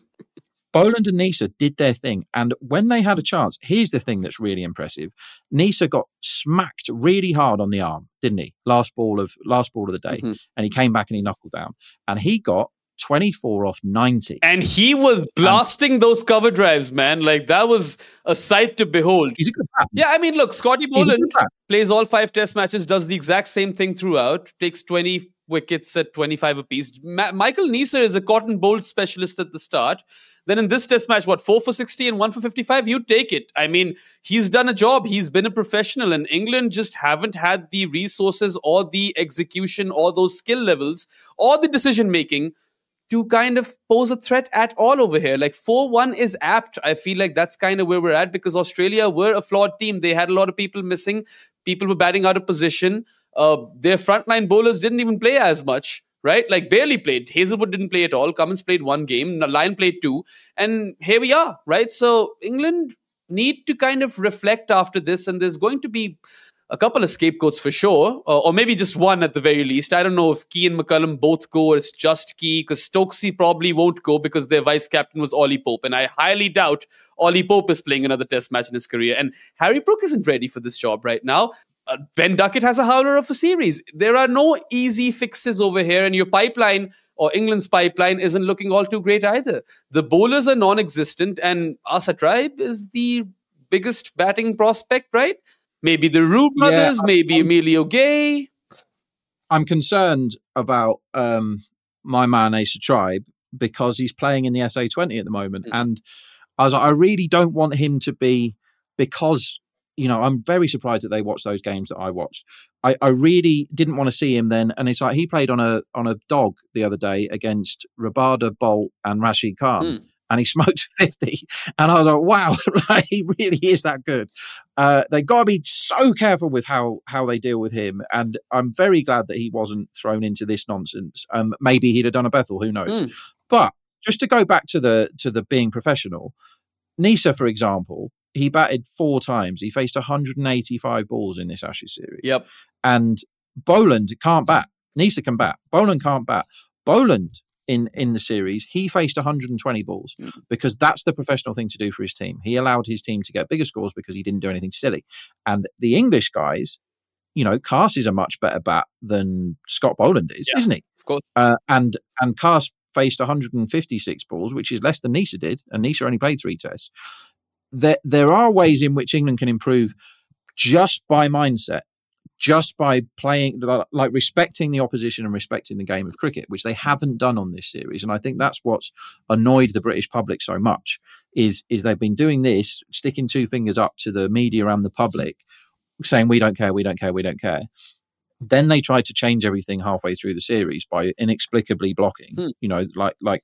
Boland and Neser did their thing. And when they had a chance, here's the thing that's really impressive. Neser got smacked really hard on the arm, didn't he? Last ball of last ball of the day. Mm-hmm. And he came back and he knuckled down. And he got twenty-four off ninety. And he was blasting and, those cover drives, man. Like, that was a sight to behold. He's a good man. Yeah, I mean, look, Scotty Boland plays all five test matches, does the exact same thing throughout, takes twenty wickets at twenty-five apiece. Ma- Michael Neser is a cotton bowled specialist at the start. Then in this test match, what, four for sixty and one for fifty-five? You'd take it. I mean, he's done a job. He's been a professional, and England just haven't had the resources or the execution or those skill levels or the decision-making to kind of pose a threat at all over here. Like, four one is apt. I feel like that's kind of where we're at, because Australia were a flawed team. They had a lot of people missing. People were batting out of position. Uh, their frontline bowlers didn't even play as much. Right? Like, barely played. Hazelwood didn't play at all. Cummins played one game. Lyon played two. And here we are, right? So England need to kind of reflect after this. And there's going to be a couple of scapegoats for sure. Uh, or maybe just one at the very least. I don't know if Key and McCullum both go, or it's just Key. Because Stokesy probably won't go because their vice-captain was Ollie Pope. And I highly doubt Ollie Pope is playing another test match in his career. And Harry Brook isn't ready for this job right now. Uh, Ben Duckett has a howler of a series. There are no easy fixes over here, and your pipeline, or England's pipeline, isn't looking all too great either. The bowlers are non-existent, and Asa Tribe is the biggest batting prospect, right? Maybe the Rue brothers, yeah, maybe I'm, Emilio Gay. I'm concerned about um, my man Asa Tribe because he's playing in the S A twenty at the moment, mm-hmm. and I was like, I really don't want him to be, because, you know, I'm very surprised that they watched those games that I watched. I, I really didn't want to see him then. And it's like he played on a on a dog the other day against Rabada, Bolt and Rashid Khan. Mm. And he smoked fifty. And I was like, wow, like, he really is that good. Uh, they got to be so careful with how, how they deal with him. And I'm very glad that he wasn't thrown into this nonsense. Um, maybe he'd have done a Bethel, who knows. Mm. But just to go back to the to the being professional, Neser, for example, he batted four times. He faced one hundred eighty-five balls in this Ashes series. Yep. And Boland can't bat. Neser can bat. Boland can't bat. Boland, in, in the series, he faced one hundred twenty balls mm. because that's the professional thing to do for his team. He allowed his team to get bigger scores because he didn't do anything silly. And the English guys, you know, Carse is a much better bat than Scott Boland is, yeah, isn't he? Of course. Uh, and, and Carse faced one hundred fifty-six balls, which is less than Neser did. And Neser only played three tests. There, there are ways in which England can improve just by mindset, just by playing, like respecting the opposition and respecting the game of cricket, which they haven't done on this series. And I think that's what's annoyed the British public so much, is, is they've been doing this, sticking two fingers up to the media and the public, saying, we don't care, we don't care, we don't care. Then they tried to change everything halfway through the series by inexplicably blocking, hmm. you know, like, like,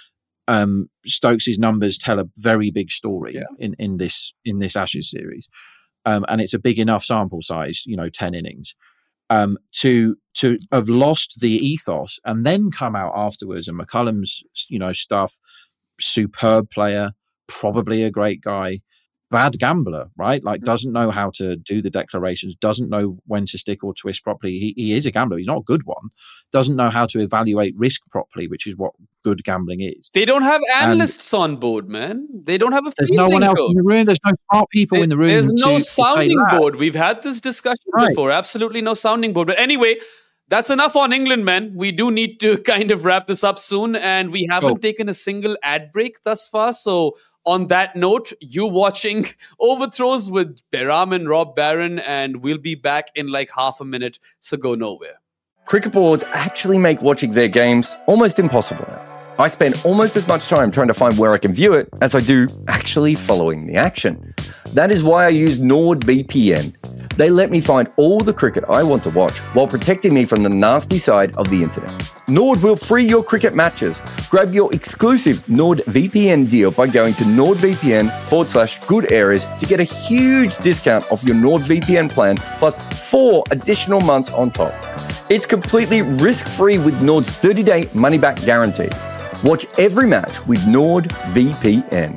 Um, Stokes' numbers tell a very big story yeah. in, in this in this Ashes series, um, and it's a big enough sample size, you know, ten innings, um, to to have lost the ethos and then come out afterwards. And McCullum's, you know, stuff superb player, probably a great guy, bad gambler, right? Like, doesn't know how to do the declarations, doesn't know when to stick or twist properly. He, he is a gambler. He's not a good one. Doesn't know how to evaluate risk properly, which is what good gambling is. They don't have analysts and on board, man. They don't have a There's no one else code. in the room. There's no smart people there, in the room. There's no to, sounding to board. We've had this discussion right. before. Absolutely no sounding board. But anyway, that's enough on England, man. We do need to kind of wrap this up soon. And we haven't cool. taken a single ad break thus far. So on that note, you watching Overthrows with Behram and Rob Barron, and we'll be back in like half a minute, so go nowhere. Cricket boards actually make watching their games almost impossible now. I spend almost as much time trying to find where I can view it as I do actually following the action. That is why I use NordVPN. They let me find all the cricket I want to watch while protecting me from the nasty side of the internet. Nord will free your cricket matches. Grab your exclusive NordVPN deal by going to NordVPN forward slash good areas to get a huge discount off your NordVPN plan plus four additional months on top. It's completely risk-free with Nord's thirty-day money-back guarantee. Watch every match with NordVPN.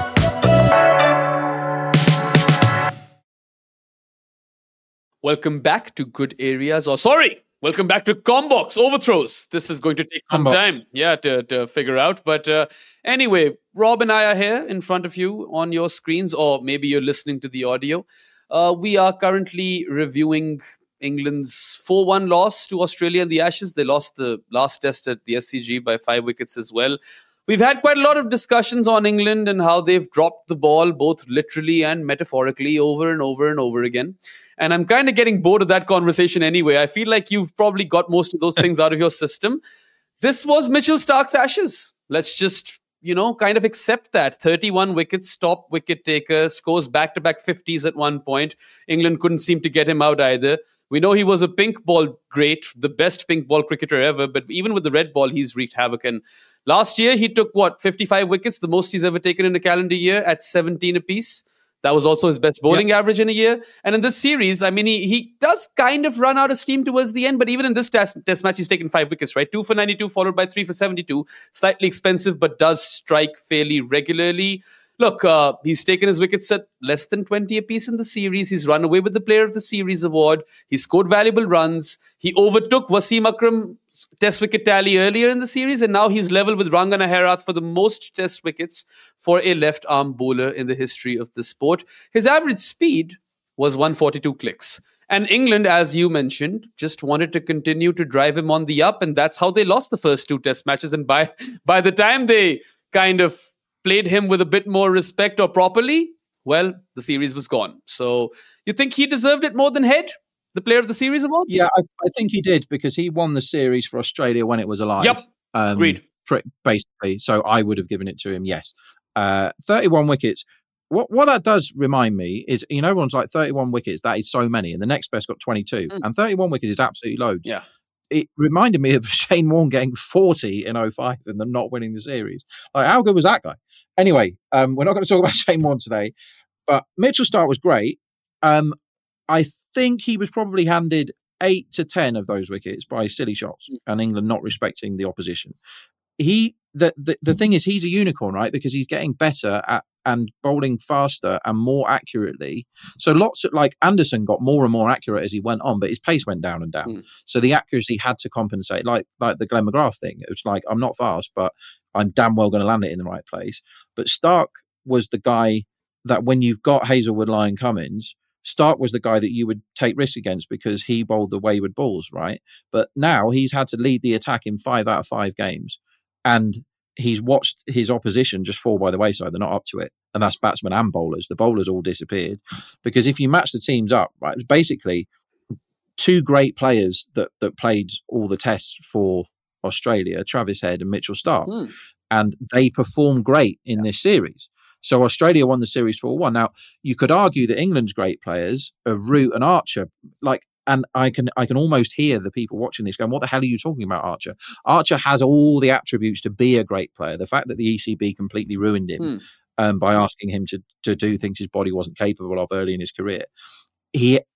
Welcome back to Good Areas. Or sorry, welcome back to Combox Overthrows. This is going to take some Combox. time, yeah, to, to figure out. But uh, anyway, Rob and I are here in front of you on your screens, or maybe you're listening to the audio. Uh, we are currently reviewing England's four one loss to Australia in the Ashes. They lost the last test at the S C G by five wickets as well. We've had quite a lot of discussions on England and how they've dropped the ball, both literally and metaphorically, over and over and over again. And I'm kind of getting bored of that conversation anyway. I feel like you've probably got most of those things out of your system. This was Mitchell Starc's Ashes. Let's just, you know, kind of accept that. thirty-one wickets, top wicket taker, scores back-to-back fifties at one point. England couldn't seem to get him out either. We know he was a pink ball great, the best pink ball cricketer ever, but even with the red ball, he's wreaked havoc. And last year, he took, what, fifty-five wickets, the most he's ever taken in a calendar year at seventeen apiece. That was also his best bowling yep. average in a year. And in this series, I mean, he, he does kind of run out of steam towards the end, but even in this test, test match, he's taken five wickets, right? Two for ninety-two, followed by three for seventy-two. Slightly expensive, but does strike fairly regularly. Look, uh, he's taken his wickets at less than twenty apiece in the series. He's run away with the Player of the Series award. He scored valuable runs. He overtook Wasim Akram's test wicket tally earlier in the series, and now he's level with Rangana Herath for the most test wickets for a left-arm bowler in the history of the sport. His average speed was one forty-two clicks. And England, as you mentioned, just wanted to continue to drive him on the up, and that's how they lost the first two test matches. And by, by the time they kind of played him with a bit more respect or properly, well, the series was gone. So you think he deserved it more than Head, the Player of the Series award? Yeah, I, I think he did, because he won the series for Australia when it was alive. Yep, um, agreed. Basically, so I would have given it to him, yes. Uh, thirty-one wickets. What what that does remind me is, you know, everyone's like thirty-one wickets, that is so many, and the next best got twenty-two. Mm. And thirty-one wickets is absolutely loads. Yeah. It reminded me of Shane Warne getting forty in oh five and them not winning the series. Like, how good was that guy? Anyway, um, we're not going to talk about Shane Warne today, but Mitchell Starc was great. Um, I think he was probably handed eight to ten of those wickets by silly shots and England not respecting the opposition. He the, the the thing is, he's a unicorn, right? Because he's getting better at and bowling faster and more accurately. So lots of, like, Anderson got more and more accurate as he went on, but his pace went down and down. Mm. So the accuracy had to compensate, like like the Glenn McGrath thing. It was like, I'm not fast, but I'm damn well going to land it in the right place. But Starc was the guy that, when you've got Hazelwood, Lyon, Cummins, Starc was the guy that you would take risks against because he bowled the wayward balls, right? But now he's had to lead the attack in five out of five games. And he's watched his opposition just fall by the wayside. They're not up to it. And that's batsmen and bowlers. The bowlers all disappeared. Because if you match the teams up, right, it's basically two great players that, that played all the tests for Australia, Travis Head and Mitchell Starc. Mm. And they performed great in yeah. this series. So Australia won the series four one. Now, you could argue that England's great players are Root and Archer. Like, and I can I can almost hear the people watching this going, what the hell are you talking about, Archer? Archer has all the attributes to be a great player. The fact that the E C B completely ruined him mm. um, by asking him to, to do things his body wasn't capable of early in his career. He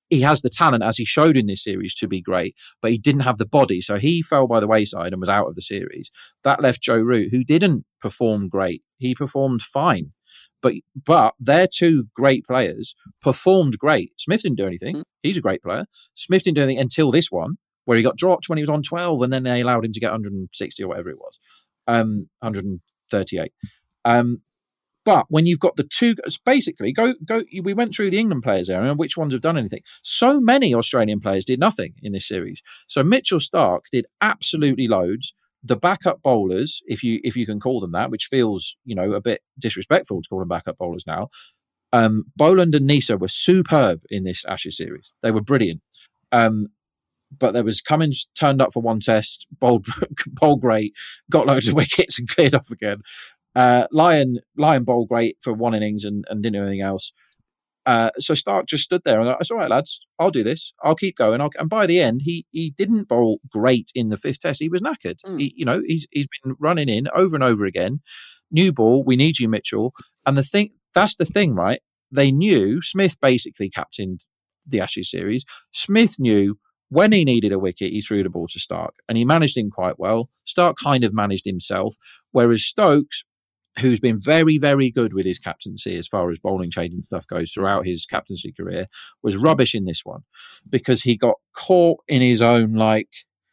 he has the talent, as he showed in this series, to be great, but he didn't have the body. So he fell by the wayside and was out of the series. That left Joe Root, who didn't perform great. He performed fine. But but their two great players performed great. Smith didn't do anything. Mm. He's a great player. Smith didn't do anything until this one, where he got dropped when he was on twelve, and then they allowed him to get one hundred sixty or whatever it was, um, one hundred thirty-eight. Um, but when you've got the two, basically, go go. We went through the England players there and which ones have done anything. So many Australian players did nothing in this series. So Mitchell Starc did absolutely loads. The backup bowlers, if you if you can call them that, which feels, you know, a bit disrespectful to call them backup bowlers now. Um, Boland and Neser were superb in this Ashes series. They were brilliant. Um, but there was Cummins turned up for one test, bowled, bowled great, got loads of wickets and cleared off again. Uh, Lyon Lyon bowled great for one innings and, and didn't do anything else. Uh, so Starc just stood there and go, it's all right, lads, I'll do this. I'll keep going. I'll, and by the end, he he didn't bowl great in the fifth test. He was knackered. Mm. He, you know, he's he's been running in over and over again. New ball, we need you, Mitchell. And the thing, that's the thing, right? They knew Smith basically captained the Ashes series. Smith knew when he needed a wicket, he threw the ball to Starc, and he managed him quite well. Starc kind of managed himself, whereas Stokes, who's been very, very good with his captaincy as far as bowling change and stuff goes throughout his captaincy career, was rubbish in this one because he got caught in his own, like,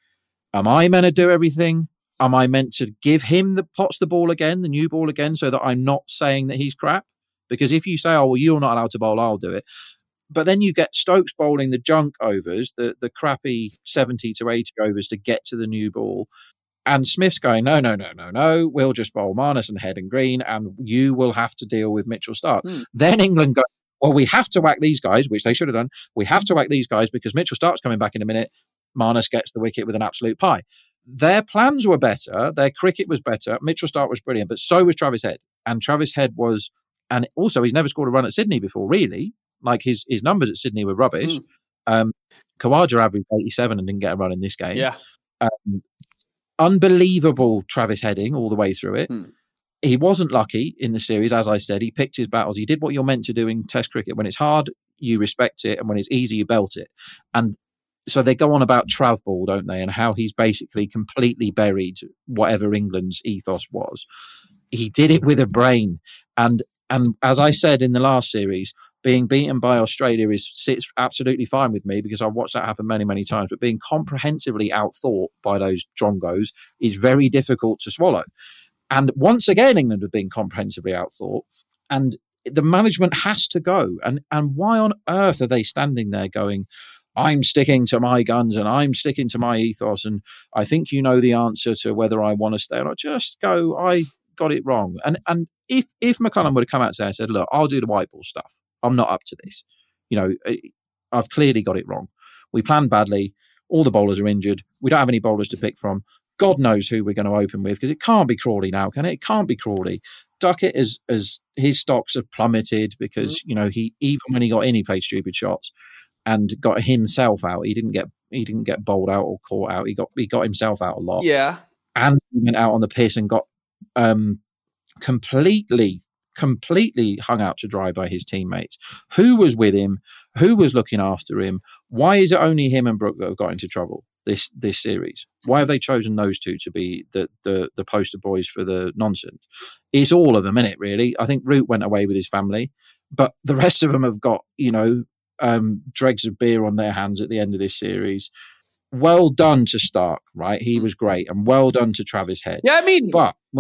am I meant to do everything? Am I meant to give him the pots the ball again, the new ball again, so that I'm not saying that he's crap? Because if you say, oh, well, you're not allowed to bowl, I'll do it. But then you get Stokes bowling the junk overs, the, the crappy seventy to eighty overs to get to the new ball. And Smith's going, no, no, no, no, no. We'll just bowl Marnus and Head and Green, and you will have to deal with Mitchell Starc. Mm. Then England go, well, we have to whack these guys, which they should have done. We have to whack these guys because Mitchell Starc's coming back in a minute. Marnus gets the wicket with an absolute pie. Their plans were better. Their cricket was better. Mitchell Starc was brilliant, but so was Travis Head. And Travis Head was, and also he's never scored a run at Sydney before, really. Like his, his numbers at Sydney were rubbish. Mm. Um, Khawaja averaged eighty-seven and didn't get a run in this game. Yeah. Um, unbelievable Travis heading all the way through it. Hmm. He wasn't lucky in the series, as I said. He picked his battles. He did what you're meant to do in Test cricket. When it's hard, you respect it, and when it's easy, you belt it. And so they go on about Trav Ball, don't they, and how he's basically completely buried whatever England's ethos was. He did it with a brain. And and as I said in the last series, being beaten by Australia is sits absolutely fine with me because I've watched that happen many, many times. But being comprehensively outthought by those drongos is very difficult to swallow. And once again, England have been comprehensively outthought. And the management has to go. And and why on earth are they standing there going, I'm sticking to my guns and I'm sticking to my ethos, and I think you know the answer to whether I want to stay or not. Just go, I got it wrong. And and if if McCullum would have come out today and said, look, I'll do the white ball stuff. I'm not up to this. You know, I've clearly got it wrong. We planned badly. All the bowlers are injured. We don't have any bowlers to pick from. God knows who we're going to open with because it can't be Crawley now, can it? It can't be Crawley. Duckett, as as his stocks have plummeted because, you know, he even when he got in, he played stupid shots and got himself out. He didn't get he didn't get bowled out or caught out. He got he got himself out a lot. Yeah. And he went out on the piss and got um, completely completely hung out to dry by his teammates. Who was with him? Who was looking after him? Why is it only him and Brooke that have got into trouble this this series? Why have they chosen those two to be the the, the poster boys for the nonsense? It's all of them, isn't it, really? I think Root went away with his family, but the rest of them have got, you know, um, dregs of beer on their hands at the end of this series. Well done to Starc, right? He was great. And well done to Travis Head. Yeah, I mean... But when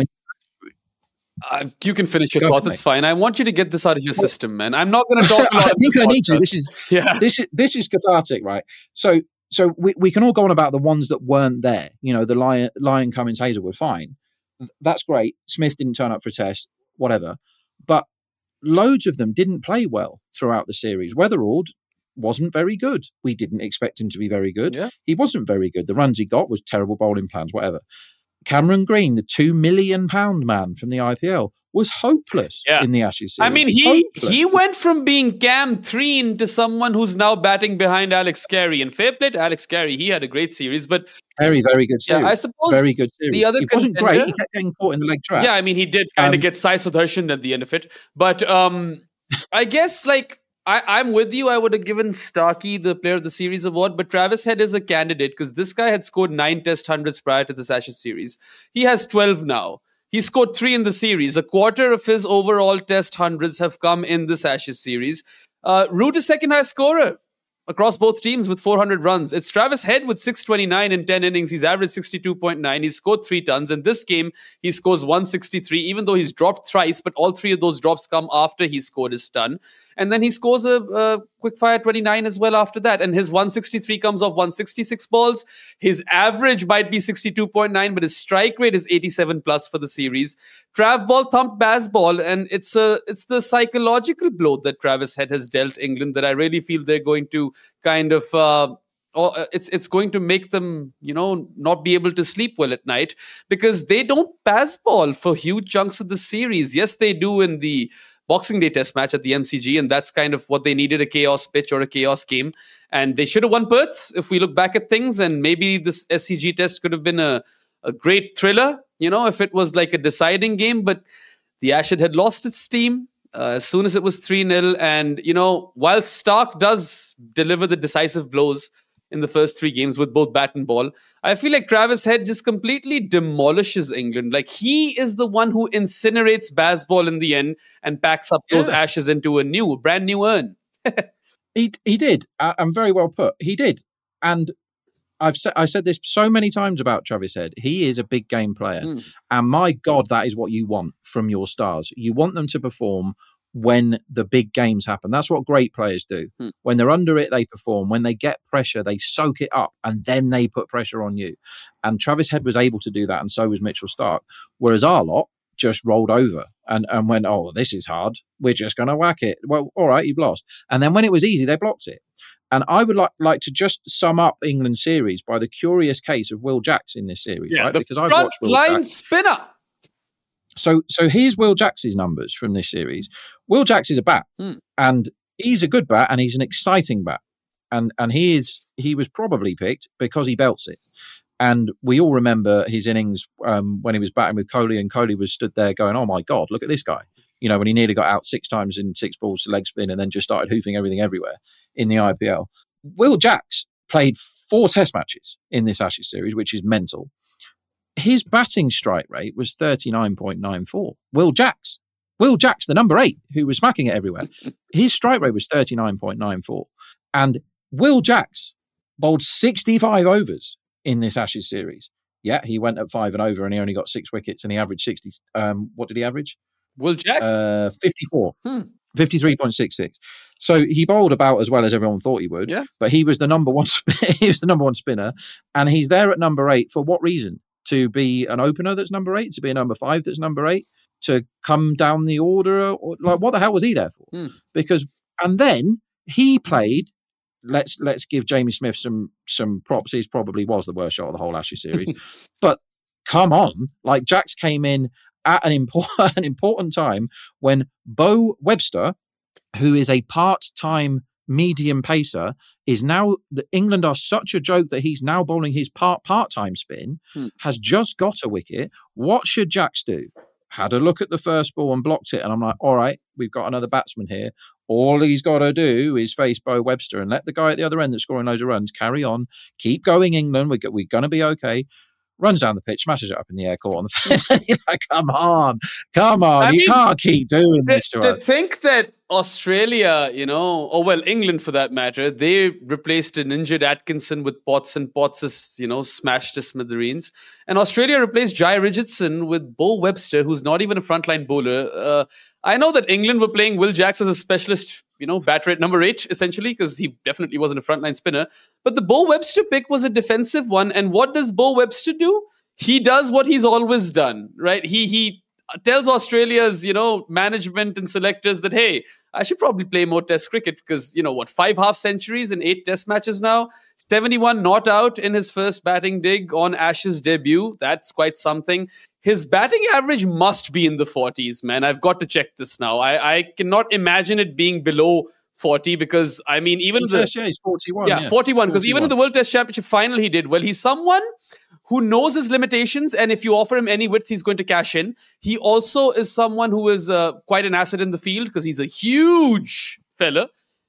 Uh, you can finish your Go thoughts. It's fine. I want you to get this out of your well, system, man. I'm not going to talk. A lot I think I podcast. need to. This is yeah. This is this is cathartic, right? So so we, we can all go on about the ones that weren't there. You know, the Lyon, Lyon Cummins, Hazel were fine. That's great. Smith didn't turn up for a test, whatever. But loads of them didn't play well throughout the series. Weatherald wasn't very good. We didn't expect him to be very good. Yeah. He wasn't very good. The runs he got was terrible bowling plans, whatever. Cameron Green, the two million pound man from the I P L, was hopeless yeah. in the Ashes series. I mean, he hopeless. he went from being Cam Threen to someone who's now batting behind Alex Carey. And fair play to Alex Carey, he had a great series, but very, very good series. Yeah, I suppose very good series. The other it wasn't great. He kept getting caught in the leg trap. Yeah, I mean, he did kind of um, get Sai Sudarshan at the end of it, but um, I guess like I, I'm with you. I would have given Starkey the Player of the Series award, but Travis Head is a candidate because this guy had scored nine Test hundreds prior to this Ashes series. He has twelve now. He scored three in the series. A quarter of his overall Test hundreds have come in this Ashes series. Uh, Root is second highest scorer across both teams with four hundred runs. It's Travis Head with six twenty-nine in ten innings. He's averaged sixty-two point nine. He's scored three tons. In this game, he scores one sixty-three, even though he's dropped thrice, but all three of those drops come after he scored his ton. And then he scores a, a quick fire twenty-nine as well after that. And his one sixty-three comes off one sixty-six balls. His average might be sixty-two point nine, but his strike rate is eighty-seven plus for the series. Trav Ball thumped Bazball, and it's a it's the psychological blow that Travis Head has dealt England that I really feel they're going to kind of uh, or it's it's going to make them, you know, not be able to sleep well at night because they don't Bazball for huge chunks of the series. Yes, they do in the Boxing Day Test match at the M C G, and that's kind of what they needed, a chaos pitch or a chaos game. And they should have won Perth if we look back at things, and maybe this S C G Test could have been a, a great thriller, you know, if it was like a deciding game. But the Ashes had lost its steam uh, as soon as it was three nil. And, you know, while Stark does deliver the decisive blows in the first three games with both bat and ball, I feel like Travis Head just completely demolishes England. Like, he is the one who incinerates Bazball in the end and packs up those Yeah. ashes into a new, a brand new urn. He he did, uh, and very well put. He did, and I've said I said this so many times about Travis Head. He is a big game player, Mm. and my God, that is what you want from your stars. You want them to perform when the big games happen. That's what great players do. Hmm. When they're under it, they perform. When they get pressure, they soak it up and then they put pressure on you. And Travis Head was able to do that, and so was Mitchell Stark. Whereas our lot just rolled over and, and went, oh, this is hard. We're just going to whack it. Well, all right, you've lost. And then when it was easy, they blocked it. And I would like, like to just sum up England's series by the curious case of Will Jacks in this series, right? the Because I've front watched Will line Jacks. spinner. So, so here's Will Jacks' numbers from this series. Will Jacks is a bat, Hmm. and he's a good bat, and he's an exciting bat, and and he is he was probably picked because he belts it. And we all remember his innings um, when he was batting with Kohli, and Kohli was stood there going, "Oh my God, look at this guy!" You know, when he nearly got out six times in six balls to leg spin, and then just started hoofing everything everywhere in the I P L. Will Jacks played four Test matches in this Ashes series, which is mental. His batting strike rate was thirty-nine point nine four. Will Jacks, Will Jacks, the number eight, who was smacking it everywhere, his strike rate was thirty-nine point nine four. And Will Jacks bowled sixty-five overs in this Ashes series. Yeah, he went at five and over and he only got six wickets and he averaged sixty. Um, what did he average? Will Jack? Uh, fifty-four. Hmm. fifty-three point six six. So he bowled about as well as everyone thought he would. Yeah. But he was the number one. He was the number one spinner, and he's there at number eight for what reason? To be an opener that's number eight, to be a number five that's number eight, to come down the order, or, like what the hell was he there for? Hmm. Because and then he played. Let's let's give Jamie Smith some some props. He probably was the worst shot of the whole Ashes series, but come on, like Jacks came in at an important an important time when Bo Webster, who is a part-time medium pacer, is now the England are such a joke that he's now bowling his part part-time spin, Hmm. has just got a wicket. What should Jacks do? Had a look at the first ball and blocked it, and I'm like, all right, we've got another batsman here. All he's got to do is face Bo Webster and let the guy at the other end that's scoring loads of runs carry on. Keep going, England. We're, we're going to be okay. Runs down the pitch, smashes it up in the air, caught on the fence. And you're like, come on, come on. I you mean, can't keep doing To, this to to us. think that Australia, you know, or well, England for that matter, they replaced an injured Atkinson with Potts, and Potts is, you know, smashed to smithereens. And Australia replaced Jai Richardson with Bo Webster, who's not even a frontline bowler. Uh, I know that England were playing Will Jacks as a specialist, you know, bat rate number eight, essentially, because he definitely wasn't a frontline spinner. But the Bo Webster pick was a defensive one. And what does Bo Webster do? He does what he's always done, right? He he tells Australia's, you know, management and selectors that, hey, I should probably play more Test cricket because, you know, what, five half centuries in eight Test matches now, seventy-one not out in his first batting dig on Ashes debut. That's quite something. His batting average must be in the forties, man. I've got to check this now. I, I cannot imagine it being below forty because, I mean, even the... Yes, yeah, he's forty-one. Yeah, yeah. forty-one. Because even in forty-one. the World Test Championship final, he did well. He's someone who knows his limitations, and if you offer him any width, he's going to cash in. He also is someone who is uh, quite an asset in the field because he's a huge fella.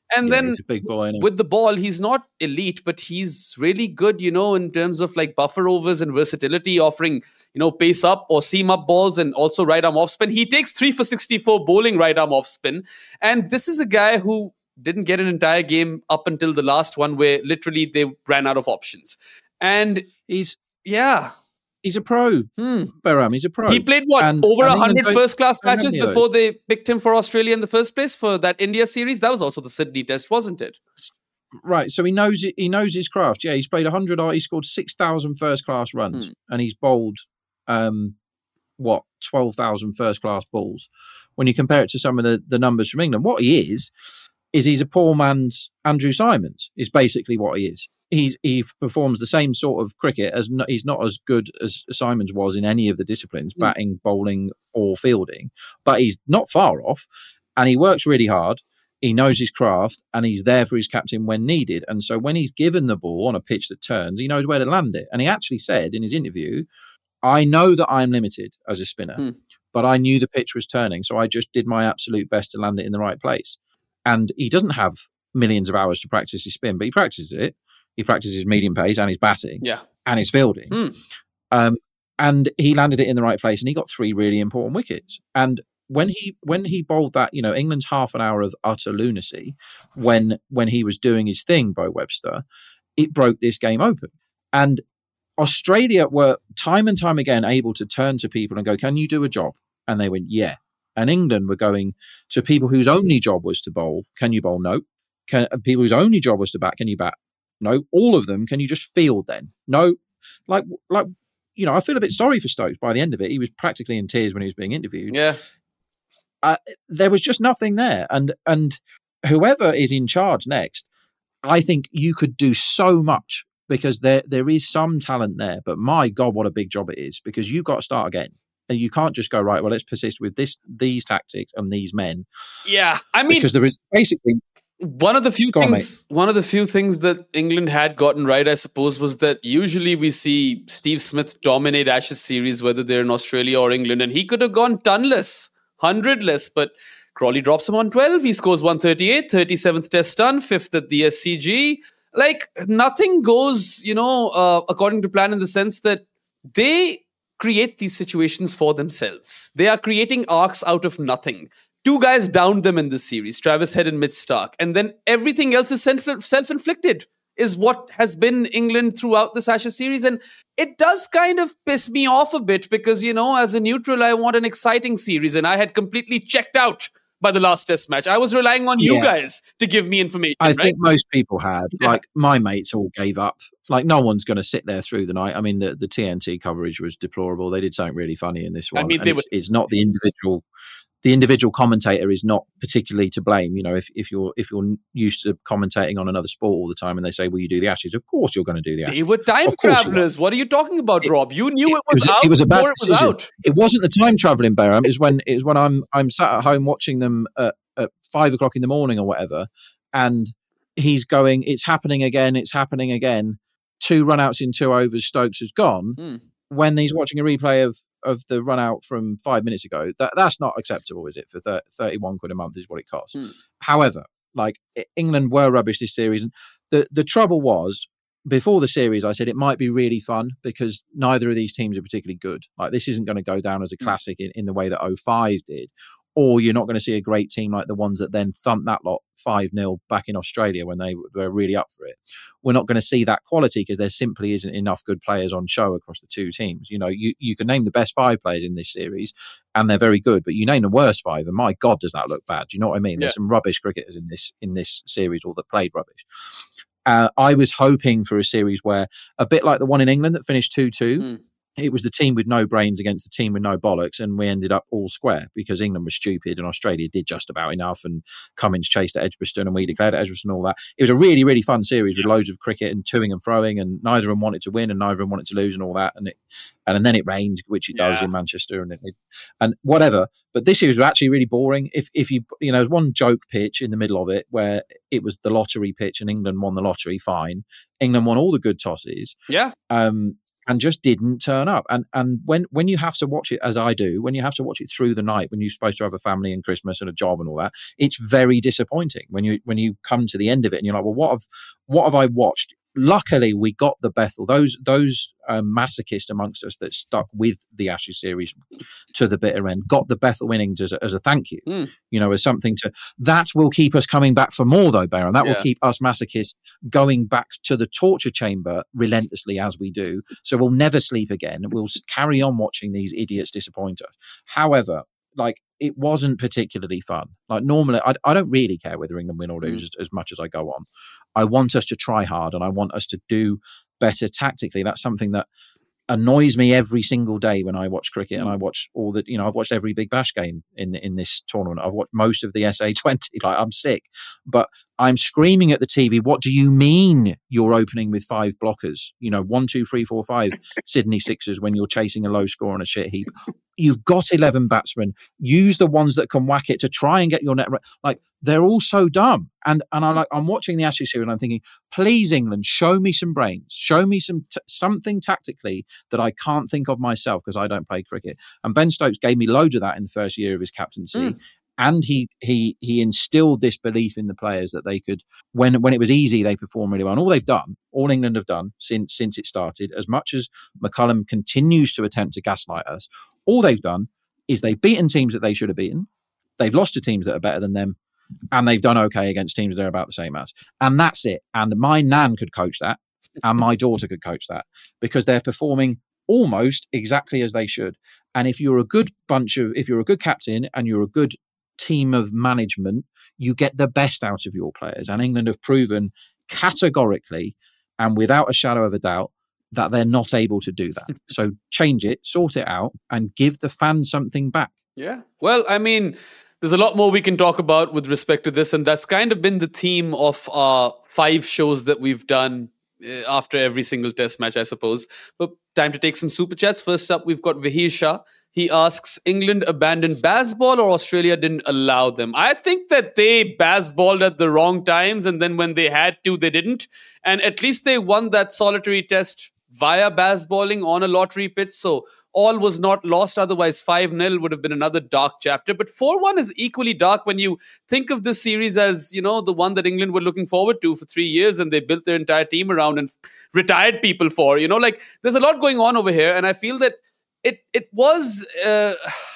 And Yeah, then he's a big boy, isn't he? with the ball, he's not elite, but he's really good, you know, in terms of like buffer overs and versatility, offering, you know, pace up or seam up balls and also right arm off spin. He takes three for sixty-four bowling right arm off spin. And this is a guy who didn't get an entire game up until the last one where literally they ran out of options. And He's yeah. he's a pro. Hmm. Behram, he's a pro. He played what, And- over and one hundred England don't- first-class don't have matches any of before they picked him for Australia in the first place for that India series? That was also the Sydney Test, wasn't it? Right, so he knows it, he knows his craft. Yeah, he's played one hundred. He scored six thousand first class runs, Hmm. and he's bowled um, what twelve thousand first class balls. When you compare it to some of the, the numbers from England, what he is is he's a poor man's Andrew Simons. Is basically what he is. He's he performs the same sort of cricket as no, he's not as good as Simons was in any of the disciplines, Hmm. batting, bowling, or fielding, but he's not far off, and he works really hard. He knows his craft, and he's there for his captain when needed. And so when he's given the ball on a pitch that turns, he knows where to land it. And he actually said in his interview, I know that I'm limited as a spinner, Hmm. but I knew the pitch was turning, so I just did my absolute best to land it in the right place. And he doesn't have millions of hours to practice his spin, but he practices it. He practices his medium pace and his batting Yeah. and his fielding. Hmm. Um, and he landed it in the right place, and he got three really important wickets. And when he when he bowled that, you know, England's half an hour of utter lunacy, when when he was doing his thing, Bo Webster, it broke this game open. And Australia were time and time again able to turn to people and go, "Can you do a job?" And they went, "Yeah." And England were going to people whose only job was to bowl. "Can you bowl?" No. Can people whose only job was to bat? Can you bat? No. All of them. Can you just field then? No. Like like you know, I feel a bit sorry for Stokes by the end of it. He was practically in tears when he was being interviewed. Yeah. Uh, there was just nothing there, and and whoever is in charge next, I think you could do so much, because there there is some talent there. But my God, what a big job it is, because you've got to start again, and you can't just go, right, well, let's persist with this these tactics and these men, Yeah. I mean, because there is basically one of the few Go on, things one of the few things that England had gotten right, I suppose, was that usually we see Steve Smith dominate Ashes series, whether they're in Australia or England, and he could have gone tonless, hundredless, but Crawley drops him on twelve. He scores one thirty-eight, thirty-seventh test done, fifth at the S C G. Like, nothing goes, you know, uh, according to plan, in the sense that they create these situations for themselves. They are creating arcs out of nothing. Two guys downed them in this series, Travis Head and Mitch Starc. And then everything else is self- self-inflicted, is what has been England throughout this Ashes series. And it does kind of piss me off a bit, because, you know, as a neutral, I want an exciting series. And I had completely checked out by the last test match. I was relying on you Yeah. guys to give me information, I right? think most people had. Yeah. Like, my mates all gave up. Like, no one's going to sit there through the night. I mean, the, the T N T coverage was deplorable. They did something really funny in this I one. mean, and they it's, it's not the individual. The individual commentator is not particularly to blame. You know, if, if you're if you're used to commentating on another sport all the time, and they say, "Will you do the Ashes?" Of course, you're going to do the Ashes. They were time Of course you travelers. What are you talking about, It- Rob? You knew it, it was, was a- out it was a bad before it was decision. out. It wasn't the time traveling, Behram. It was when it was when I'm I'm sat at home watching them at, at five o'clock in the morning or whatever, and he's going, "It's happening again! It's happening again!" Two runouts in two overs, Stokes has gone. Hmm. When he's watching a replay of of the run out from five minutes ago, that that's not acceptable, is it? For thir- thirty-one quid a month is what it costs. Hmm. However, like, E- England were rubbish this series, and the the trouble was, before the series, I said it might be really fun because neither of these teams are particularly good. Like, this isn't going to go down as a classic in, in the way that oh five did, or you're not going to see a great team like the ones that then thumped that lot five nil back in Australia when they were really up for it. We're not going to see that quality because there simply isn't enough good players on show across the two teams. You know, you, you can name the best five players in this series and they're very good, but you name the worst five and my God, does that look bad. Do you know what I mean? Yeah. There's some rubbish cricketers in this in this series, or that played rubbish. Uh, I was hoping for a series where, a bit like the one in England that finished two two, Mm. it was the team with no brains against the team with no bollocks, and we ended up all square because England was stupid and Australia did just about enough, and Cummins chased at Edgbaston and we declared at Edgbaston and all that. It was a really, really fun series with loads of cricket and toing and throwing, and neither of them wanted to win and neither of them wanted to lose and all that. And it, and then it rained, which it does Yeah. in Manchester, and it, it, and whatever. But this series was actually really boring. If if you you know, there's one joke pitch in the middle of it where it was the lottery pitch and England won the lottery. Fine, England won all the good tosses. Yeah. Um, and just didn't turn up. And and when when you have to watch it, as I do, when you have to watch it through the night, when you're supposed to have a family and Christmas and a job and all that, it's very disappointing when you when you come to the end of it and you're like, well, what have what have I watched? Luckily, we got the Bethel. Those those um, masochists amongst us that stuck with the Ashes series to the bitter end got the Bethel innings as a, as a thank you. Mm. You know, as something to that will keep us coming back for more, though, Baron. That yeah. will keep us masochists going back to the torture chamber relentlessly as we do. So we'll never sleep again. We'll carry on watching these idiots disappoint us. However, like, it wasn't particularly fun. Like, normally, I, I don't really care whether England win or lose mm. as, as much as I go on. I want us to try hard and I want us to do better tactically. That's something that annoys me every single day when I watch cricket, and I watch all the, you know, I've watched every Big Bash game in in this tournament. I've watched most of the S A twenty. Like, I'm sick, but I'm screaming at the T V, what do you mean you're opening with five blockers? You know, one, two, three, four, five Sydney Sixers when you're chasing a low score on a shit heap. You've got eleven batsmen. Use the ones that can whack it to try and get your net. Re- like, they're all so dumb. And and I'm like, I'm watching the Ashes series and I'm thinking, please, England, show me some brains. Show me some t- something tactically that I can't think of myself because I don't play cricket. And Ben Stokes gave me loads of that in the first year of his captaincy. Mm. And he he he instilled this belief in the players that they could, when when it was easy, they performed really well. And all they've done, all England have done since since it started, as much as McCullum continues to attempt to gaslight us, all they've done is they've beaten teams that they should have beaten. They've lost to teams that are better than them. And they've done okay against teams that are about the same as. And that's it. And my nan could coach that. And my daughter could coach that. Because they're performing almost exactly as they should. And if you're a good bunch of, if you're a good captain and you're a good team of management, you get the best out of your players. And England have proven categorically and without a shadow of a doubt that they're not able to do that. So change it, sort it out, and give the fans something back. Yeah. Well, I mean, there's a lot more we can talk about with respect to this, and that's kind of been the theme of our five shows that we've done after every single test match, I suppose. But time to take some super chats. First up, we've got Vahir Shah. He asks, England abandoned baseball or Australia didn't allow them? I think that they baseballed at the wrong times, and then when they had to, they didn't. And at least they won that solitary test via baseballing on a lottery pitch. So all was not lost. Otherwise, five nil would have been another dark chapter. But four one is equally dark when you think of this series as, you know, the one that England were looking forward to for three years and they built their entire team around and retired people for. You know, like, there's a lot going on over here. And I feel that it it was uh,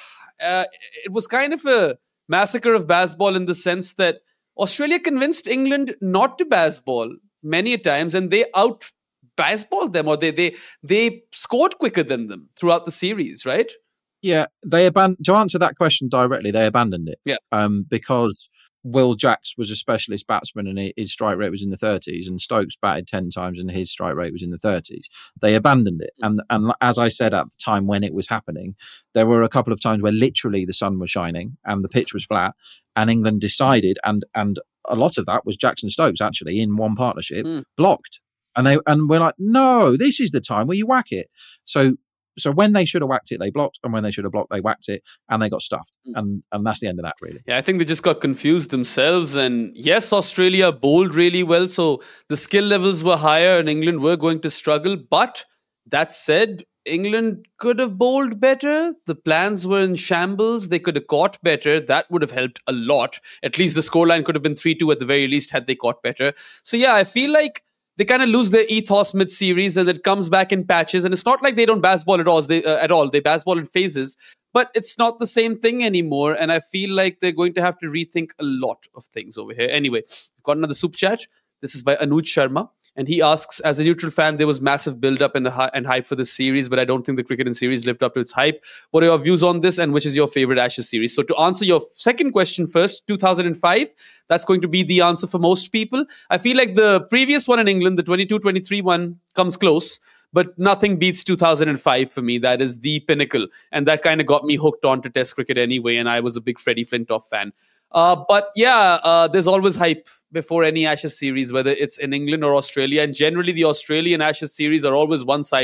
uh, it was kind of a massacre of baseball in the sense that Australia convinced England not to baseball many a times, and they out baseballed them, or they they they scored quicker than them throughout the series, right? Yeah, they abandoned. To answer that question directly, they abandoned it. Yeah, um, because Will Jacks was a specialist batsman and his strike rate was in the thirties, and Stokes batted ten times and his strike rate was in the thirties. They abandoned it, and and as I said at the time when it was happening, there were a couple of times where literally the sun was shining and the pitch was flat, and England decided, and and a lot of that was Jackson Stokes actually in one partnership mm. blocked. And they and we're like, no, this is the time where you whack it. So so when they should have whacked it, they blocked, and when they should have blocked, they whacked it, and they got stuffed. And and that's the end of that, really. Yeah, I think they just got confused themselves. And yes, Australia bowled really well, so the skill levels were higher, and England were going to struggle. But that said, England could have bowled better. The plans were in shambles. They could have caught better. That would have helped a lot. At least the scoreline could have been three two at the very least had they caught better. So yeah, I feel like they kind of lose their ethos mid-series, and it comes back in patches. And it's not like they don't baseball at all. They uh, at all. They baseball in phases, but it's not the same thing anymore. And I feel like they're going to have to rethink a lot of things over here. Anyway, we've got another super chat. This is by Anuj Sharma. And he asks, as a neutral fan, there was massive build-up and, hi- and hype for this series, but I don't think the cricket and series lived up to its hype. What are your views on this, and which is your favorite Ashes series? So to answer your second question first, two thousand five, that's going to be the answer for most people. I feel like the previous one in England, the twenty-two twenty-three one, comes close, but nothing beats two thousand five for me. That is the pinnacle. And that kind of got me hooked on to Test cricket anyway, and I was a big Freddie Flintoff fan. Uh, but yeah, uh, there's always hype before any Ashes series, whether it's in England or Australia. And generally, the Australian Ashes series are always one-sided.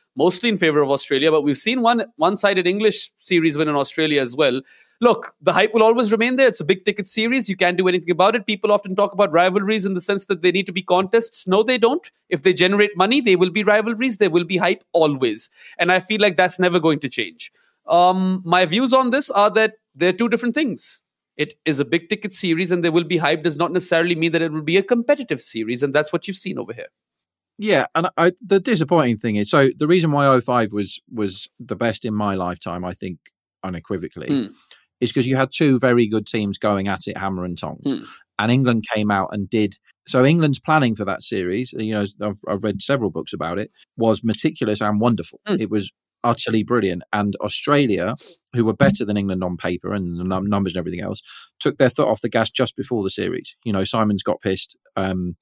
mostly in favor of Australia, but we've seen one one-sided English series win in Australia as well. Look, the hype will always remain there. It's a big ticket series. You can't do anything about it. People often talk about rivalries in the sense that they need to be contests. No, they don't. If they generate money, they will be rivalries. There will be hype always. And I feel like that's never going to change. Um, my views on this are that they're two different things. It is a big ticket series and there will be hype does not necessarily mean that it will be a competitive series. And that's what you've seen over here. Yeah, and I, the disappointing thing is, so the reason why oh five was was the best in my lifetime, I think, unequivocally, mm. is because you had two very good teams going at it hammer and tongs. Mm. And England came out and did. So England's planning for that series, you know, I've, I've read several books about it, was meticulous and wonderful. Mm. It was utterly brilliant. And Australia, who were better than England on paper and the num- numbers and everything else, took their foot off the gas just before the series. You know, Simons got pissed. Um,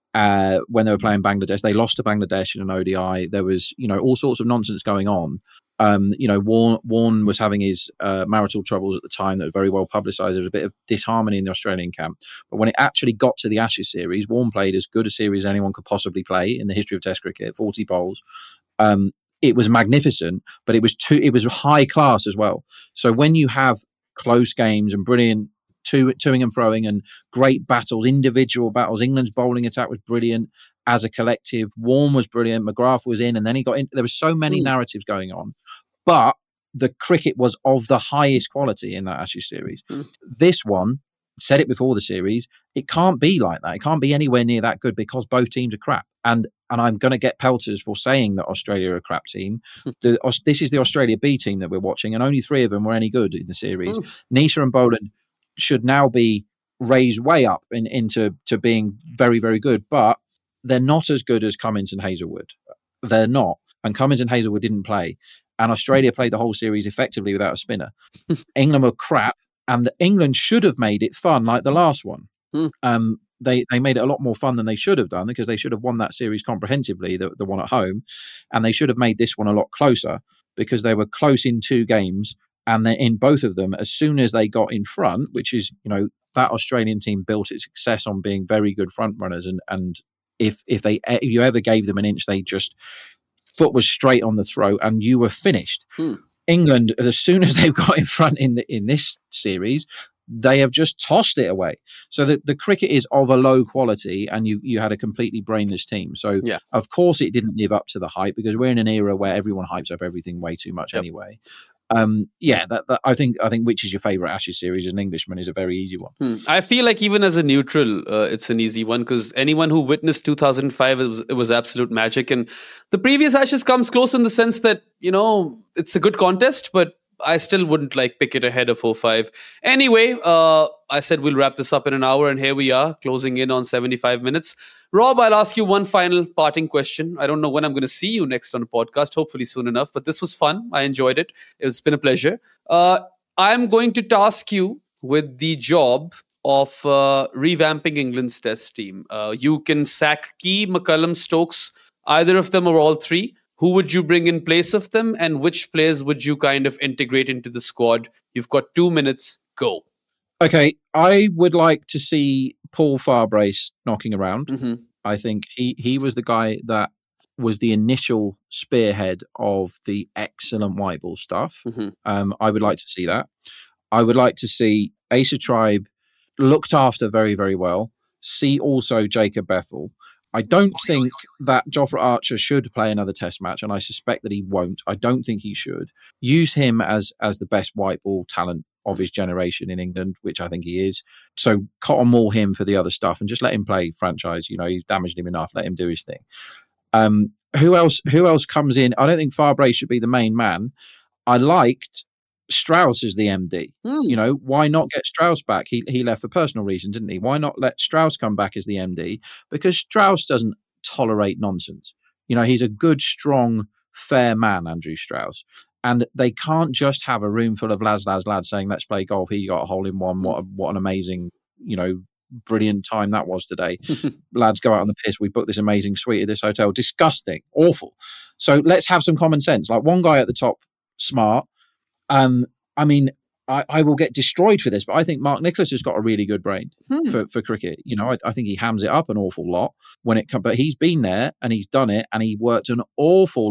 Uh, when they were playing Bangladesh, they lost to Bangladesh in an O D I. There was, you know, all sorts of nonsense going on. Um, you know, Warne, Warne was having his uh, marital troubles at the time that were very well publicised. There was a bit of disharmony in the Australian camp. But when it actually got to the Ashes series, Warne played as good a series as anyone could possibly play in the history of Test cricket, forty bowls. Um, it was magnificent, but it was too, it was high class as well. So when you have close games and brilliant Two, toing and throwing and great battles, individual battles. England's bowling attack was brilliant as a collective. Warne was brilliant. McGrath was in, and then he got in. There were so many mm. narratives going on, but the cricket was of the highest quality in that Ashes series. Mm. This one, said it before the series, it can't be like that. It can't be anywhere near that good because both teams are crap. And and I'm going to get pelters for saying that Australia are a crap team. the, this is the Australia B team that we're watching, and only three of them were any good in the series. Mm. Neser and Boland should now be raised way up in, into to being very, very good, but they're not as good as Cummins and Hazelwood. They're not. And Cummins and Hazelwood didn't play. And Australia played the whole series effectively without a spinner. England were crap, and England should have made it fun like the last one. Mm. Um, they they made it a lot more fun than they should have done because they should have won that series comprehensively, the, the one at home, and they should have made this one a lot closer because they were close in two games. And then in both of them, as soon as they got in front, which is, you know, that Australian team built its success on being very good front runners. And, and if if they if you ever gave them an inch, they just foot was straight on the throat and you were finished. Hmm. England, as soon as they've got in front in the, in this series, they have just tossed it away. So the, the cricket is of a low quality and you, you had a completely brainless team. So, yeah. Of course, it didn't live up to the hype because we're in an era where everyone hypes up everything way too much yep. anyway. Um, yeah, that, that I think I think which is your favourite Ashes series as an Englishman is a very easy one. Hmm. I feel like even as a neutral, uh, it's an easy one because anyone who witnessed two thousand five, it was it was absolute magic. And the previous Ashes comes close in the sense that, you know, it's a good contest, but I still wouldn't like pick it ahead of oh five. Anyway, uh, I said we'll wrap this up in an hour, and here we are, closing in on seventy-five minutes. Rob, I'll ask you one final parting question. I don't know when I'm going to see you next on a podcast, hopefully soon enough, but this was fun. I enjoyed it. It's been a pleasure. Uh, I'm going to task you with the job of uh, revamping England's test team. Uh, you can sack Key, McCullum, Stokes, either of them or all three. Who would you bring in place of them, and which players would you kind of integrate into the squad? You've got two minutes. Go. Okay, I would like to see Paul Farbrace knocking around. Mm-hmm. I think he, he was the guy that was the initial spearhead of the excellent white ball stuff. Mm-hmm. Um, I would like to see that. I would like to see Asa Tribe looked after very, very well. See also Jacob Bethel. I don't think that Jofra Archer should play another test match, and I suspect that he won't. I don't think he should. Use him as as the best white ball talent of his generation in England, which I think he is. So cotton maul him for the other stuff and just let him play franchise. You know, he's damaged him enough. Let him do his thing. Um, who else? Who else comes in? I don't think Farbrace should be the main man. I liked Strauss as the M D. Mm. You know, why not get Strauss back? He he left for personal reasons, didn't he? Why not let Strauss come back as the M D? Because Strauss doesn't tolerate nonsense. You know, he's a good, strong, fair man, Andrew Strauss. And they can't just have a room full of lads, lads, lads saying, let's play golf. He got a hole in one. What, a, what an amazing, you know, brilliant time that was today. Lads, go out on the piss. We booked this amazing suite at this hotel. Disgusting. Awful. So let's have some common sense. Like one guy at the top, smart. Um, I mean, I, I will get destroyed for this, but I think Mark Nicholas has got a really good brain hmm. for, for cricket. You know, I, I think he hams it up an awful lot when it comes, but he's been there and he's done it and he worked an awful lot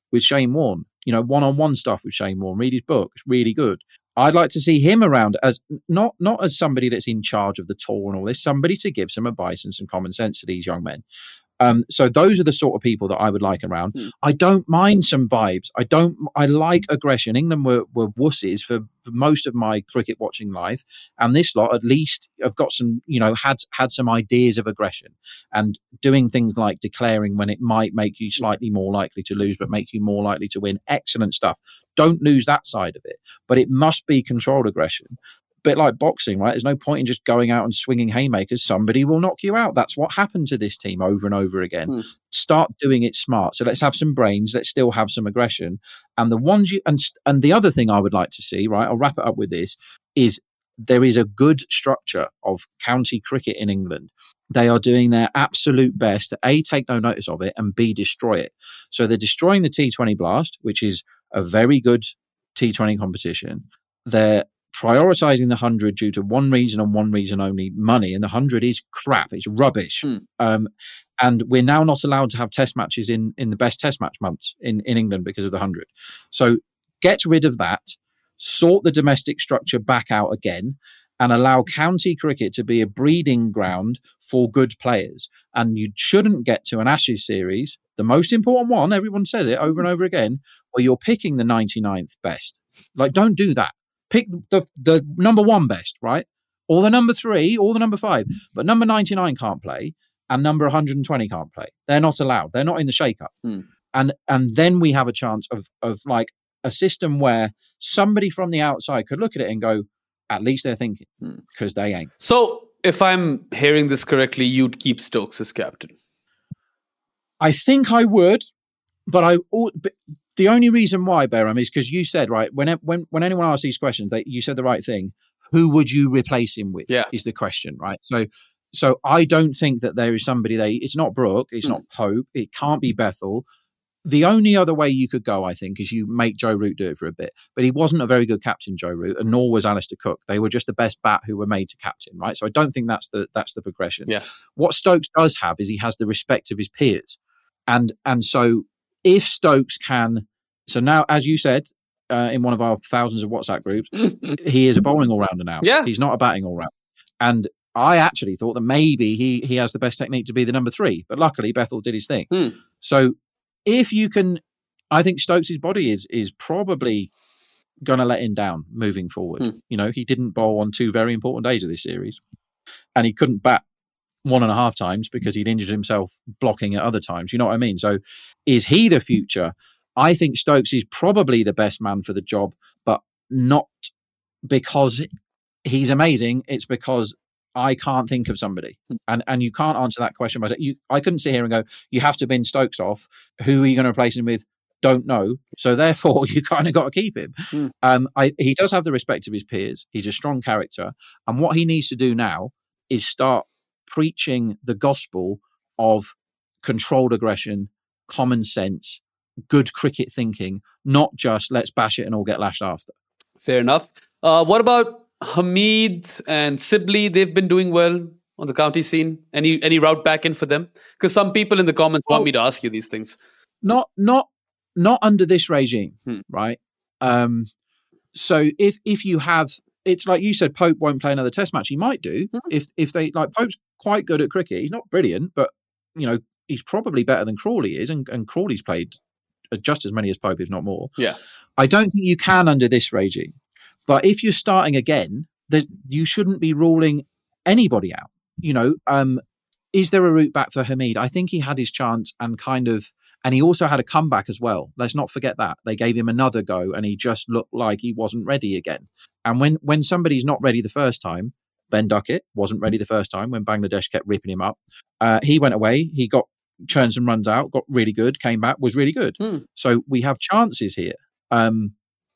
with Shane Warne. You know, one-on-one stuff with Shane Warne. Read his book; it's really good. I'd like to see him around as not not as somebody that's in charge of the tour and all this, somebody to give some advice and some common sense to these young men. Um, so those are the sort of people that I would like around. Mm. I don't mind some vibes. I don't. I like aggression. England were, were wusses for most of my cricket watching life, and this lot at least have got some. You know, had had some ideas of aggression and doing things like declaring when it might make you slightly more likely to lose, but make you more likely to win. Excellent stuff. Don't lose that side of it, but it must be controlled aggression. Bit like boxing, right? There's no point in just going out and swinging haymakers. Somebody will knock you out. That's what happened to this team over and over again. Hmm. Start doing it smart. So let's have some brains. Let's still have some aggression. And the ones you and and the other thing I would like to see, right? I'll wrap it up with this: is there is a good structure of county cricket in England. They are doing their absolute best to A, take no notice of it, and B, destroy it. So they're destroying the T twenty Blast, which is a very good T twenty competition. They're prioritizing the one hundred due to one reason and one reason only: money. And the one hundred is crap. It's rubbish. Mm. Um, and we're now not allowed to have test matches in, in the best test match months in, in England because of the one hundred. So get rid of that, sort the domestic structure back out again, and allow county cricket to be a breeding ground for good players. And you shouldn't get to an Ashes series, the most important one, everyone says it over and over again, where you're picking the ninety-ninth best. Like, don't do that. Pick the the number one best, right? Or the number three, or the number five. But number ninety-nine can't play, and number one hundred twenty can't play. They're not allowed. They're not in the shake-up. Hmm. And and then we have a chance of of like a system where somebody from the outside could look at it and go, at least they're thinking, because hmm. they ain't. So if I'm hearing this correctly, you'd keep Stokes as captain. I think I would, but I... But the only reason why, Behram, is because you said, right, when when when anyone asks these questions, they, you said the right thing. Who would you replace him with? Yeah. Is the question, right? So so I don't think that there is somebody there. It's not Brooke. It's mm. not Pope. It can't be Bethel. The only other way you could go, I think, is you make Joe Root do it for a bit. But he wasn't a very good captain, Joe Root, and nor was Alistair Cook. They were just the best bat who were made to captain, right? So I don't think that's the that's the progression. Yeah. What Stokes does have is he has the respect of his peers. And and so if Stokes can... So now, as you said, uh, in one of our thousands of WhatsApp groups, he is a bowling all-rounder now. Yeah. He's not a batting all-rounder. And I actually thought that maybe he he has the best technique to be the number three. But luckily, Bethel did his thing. Hmm. So if you can... I think Stokes' body is is probably going to let him down moving forward. Hmm. You know, he didn't bowl on two very important days of this series. And he couldn't bat one and a half times because he'd injured himself blocking at other times. You know what I mean? So is he the future? I think Stokes is probably the best man for the job, but not because he's amazing. It's because I can't think of somebody. And and you can't answer that question by saying, you, I couldn't sit here and go, you have to bin Stokes off. Who are you going to replace him with? Don't know. So therefore, you kind of got to keep him. Mm. Um, I, he does have the respect of his peers. He's a strong character. And what he needs to do now is start preaching the gospel of controlled aggression, common sense, good cricket thinking, not just let's bash it and all get lashed after. Fair enough. Uh, what about Hamid and Sibley? They've been doing well on the county scene. Any any route back in for them? Because some people in the comments well, want me to ask you these things. Not not not under this regime, hmm. right? Um, so if if you have, it's like you said, Pope won't play another Test match. He might do hmm. if if they like. Pope's quite good at cricket. He's not brilliant, but you know he's probably better than Crawley is, and, and Crawley's played just as many as Pope, if not more. Yeah, I don't think you can under this regime. But if you're starting again, you shouldn't be ruling anybody out. You know, um, is there a route back for Hamid? I think he had his chance and kind of, and he also had a comeback as well. Let's not forget that. They gave him another go and he just looked like he wasn't ready again. And when, when somebody's not ready the first time, Ben Duckett wasn't ready the first time when Bangladesh kept ripping him up. Uh, he went away. He got churned some runs out, got really good, came back, was really good. Hmm. So we have chances here. Um,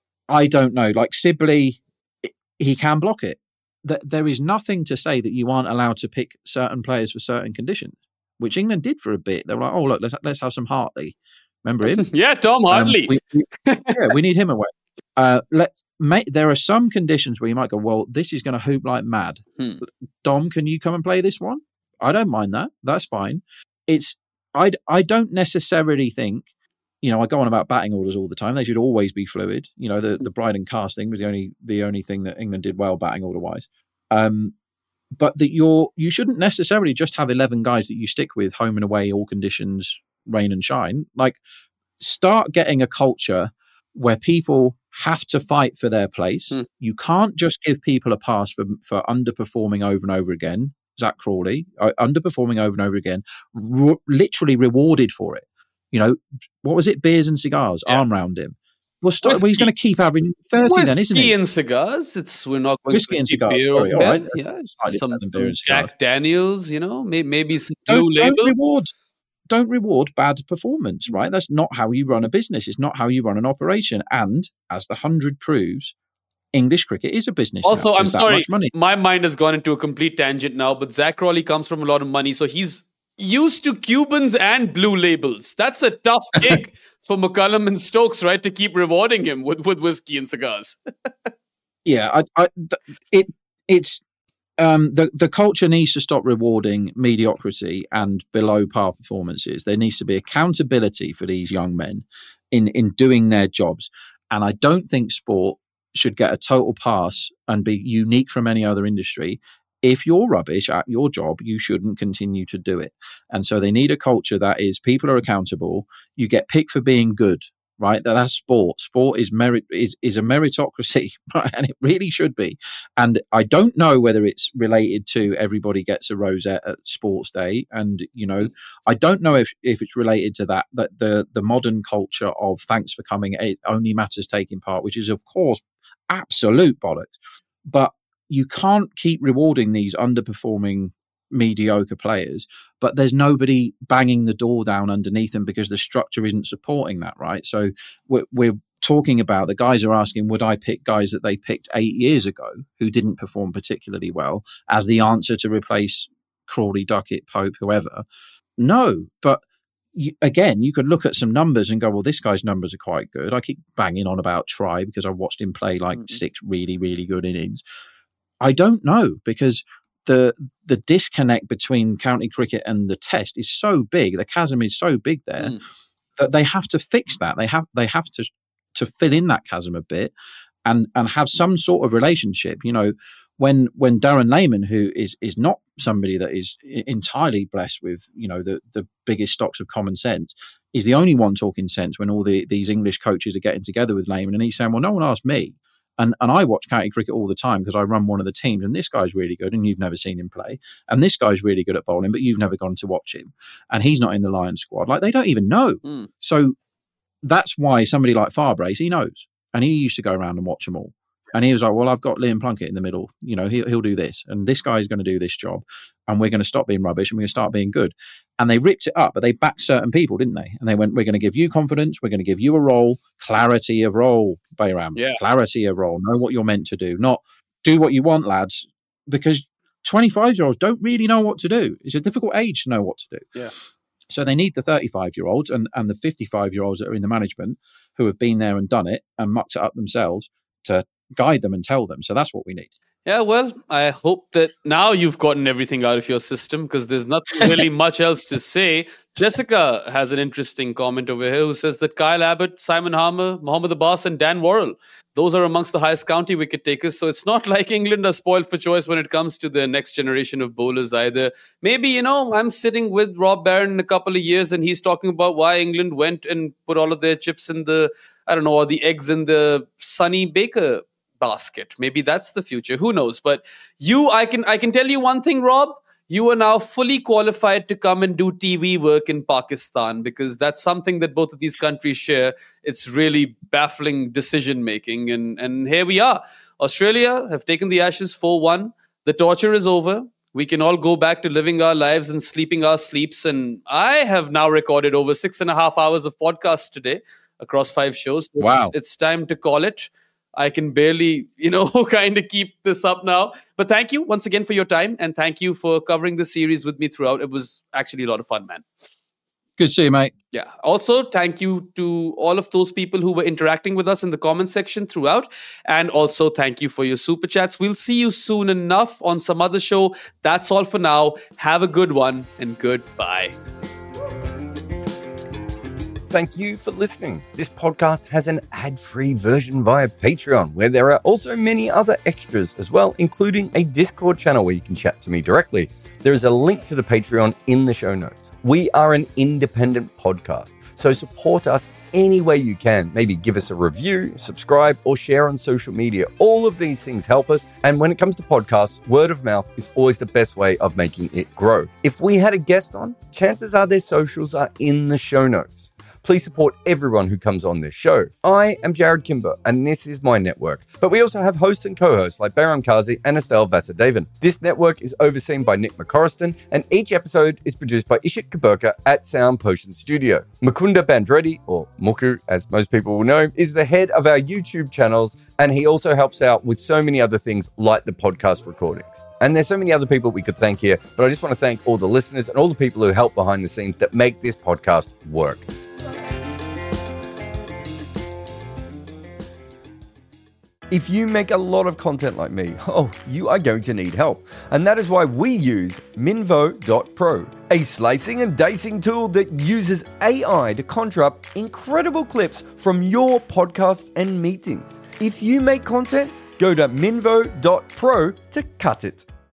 I don't know. Like Sibley, he can block it. There is nothing to say that you aren't allowed to pick certain players for certain conditions, which England did for a bit. They were like, "Oh, look, let's let's have some Hartley." Remember him? yeah, Tom Hartley. Um, we, we, yeah, we need him away. Uh, let make, there are some conditions where you might go, "Well, this is going to hoop like mad." Hmm. Dom, can you come and play this one? I don't mind that. That's fine. It's I I don't necessarily think you know, I go on about batting orders all the time. They should always be fluid. You know, the, the Brydon cast thing was the only the only thing that England did well batting order wise. Um, but that you're you shouldn't necessarily just have eleven guys that you stick with home and away, all conditions, rain and shine. Like, start getting a culture where people have to fight for their place. Mm. You can't just give people a pass for for underperforming over and over again. Zach Crawley, uh, underperforming over and over again, re- literally rewarded for it. You know, what was it? Beers and cigars, yeah. arm round him. Well, start, well he's going to keep averaging thirty Whiskey then, isn't he? Whiskey and cigars. It's we're not going Whiskey to and cigars. beer Sorry, all right. Yeah, some beer and Jack Daniels. You know, maybe, maybe some don't, blue label. Don't reward, don't reward bad performance. Right? That's not how you run a business. It's not how you run an operation. And as the hundred proves, English cricket is a business. Also, now. I'm sorry, much money. My mind has gone into a complete tangent now. But Zach Crawley comes from a lot of money, so he's used to Cubans and blue labels. That's a tough gig for McCullum and Stokes, right? To keep rewarding him with, with whiskey and cigars. yeah, I, I, it it's um, the the culture needs to stop rewarding mediocrity and below par performances. There needs to be accountability for these young men in in doing their jobs, and I don't think sport should get a total pass and be unique from any other industry. If you're rubbish at your job, you shouldn't continue to do it. And so they need a culture that is people are accountable. You get picked for being good, right? That that's sport. Sport is merit is, is a meritocracy, right? And it really should be. And I don't know whether it's related to everybody gets a rosette at sports day. And, you know, I don't know if, if it's related to that, that the, the modern culture of thanks for coming, it only matters taking part, which is, of course, absolute bollocks. But you can't keep rewarding these underperforming, mediocre players, but there's nobody banging the door down underneath them because the structure isn't supporting that, right? So we're, we're talking about, the guys are asking, would I pick guys that they picked eight years ago who didn't perform particularly well as the answer to replace Crawley, Duckett, Pope, whoever? No, but You, again, you could look at some numbers and go, well, this guy's numbers are quite good. I keep banging on about Try because I watched him play like mm-hmm. six really, really good innings. I don't know, because the the disconnect between county cricket and the test is so big, the chasm is so big there mm. that they have to fix that. They have they have to to fill in that chasm a bit and and have some sort of relationship. You know, when when Darren Lehmann, who is is not somebody that is entirely blessed with, you know, the the biggest stocks of common sense, is the only one talking sense when all the these English coaches are getting together with Lehmann, and he's saying, well, no one asked me. And and I watch county cricket all the time because I run one of the teams, and this guy's really good and you've never seen him play. And this guy's really good at bowling, but you've never gone to watch him. And he's not in the Lions squad. Like, they don't even know. Mm. So that's why somebody like Farbrace, he knows. And he used to go around and watch them all. And he was like, well, I've got Liam Plunkett in the middle. You know, he'll, he'll do this. And this guy's going to do this job. And we're going to stop being rubbish and we're going to start being good. And they ripped it up, but they backed certain people, didn't they? And they went, we're going to give you confidence. We're going to give you a role, clarity of role, Bayram, yeah. clarity of role. Know what you're meant to do. Not do what you want, lads, because twenty-five-year-olds don't really know what to do. It's a difficult age to know what to do. Yeah. So they need the thirty-five-year-olds and, and the fifty-five-year-olds that are in the management who have been there and done it and mucked it up themselves to guide them and tell them. So that's what we need. Yeah, well, I hope that now you've gotten everything out of your system, because there's not really much else to say. Jessica has an interesting comment over here who says that Kyle Abbott, Simon Harmer, Mohammad Abbas and Dan Worrell, those are amongst the highest county wicket takers. So it's not like England are spoiled for choice when it comes to the next generation of bowlers either. Maybe, you know, I'm sitting with Rob Barron in a couple of years and he's talking about why England went and put all of their chips in the, I don't know, or the eggs in the Sonny Baker basket. Maybe that's the future. Who knows? But you, I can I can tell you one thing, Rob. You are now fully qualified to come and do T V work in Pakistan, because that's something that both of these countries share. It's really baffling decision making. And, and here we are. Australia have taken the Ashes four one. The torture is over. We can all go back to living our lives and sleeping our sleeps. And I have now recorded over six and a half hours of podcasts today across five shows. It's, wow. It's time to call it. I can barely, you know, kind of keep this up now. But thank you once again for your time. And thank you for covering the series with me throughout. It was actually a lot of fun, man. Good to see you, mate. Yeah. Also, thank you to all of those people who were interacting with us in the comment section throughout. And also, thank you for your super chats. We'll see you soon enough on some other show. That's all for now. Have a good one and goodbye. Thank you for listening. This podcast has an ad-free version via Patreon, where there are also many other extras as well, including a Discord channel where you can chat to me directly. There is a link to the Patreon in the show notes. We are an independent podcast, so support us any way you can. Maybe give us a review, subscribe, or share on social media. All of these things help us. And when it comes to podcasts, word of mouth is always the best way of making it grow. If we had a guest on, chances are their socials are in the show notes. Please support everyone who comes on this show. I am Jared Kimber, and this is my network. But we also have hosts and co-hosts like Behram Kazi and Estelle Vasudevan. This network is overseen by Nick McCorriston, and each episode is produced by Ishit Kaburka at Sound Potion Studio. Mukunda Bandreddi, or Muku as most people will know, is the head of our YouTube channels, and he also helps out with so many other things like the podcast recordings. And there's so many other people we could thank here, but I just want to thank all the listeners and all the people who help behind the scenes that make this podcast work. If you make a lot of content like me, oh, you are going to need help. And that is why we use Minvo dot pro, a slicing and dicing tool that uses A I to conjure up incredible clips from your podcasts and meetings. If you make content, go to Minvo dot pro to cut it.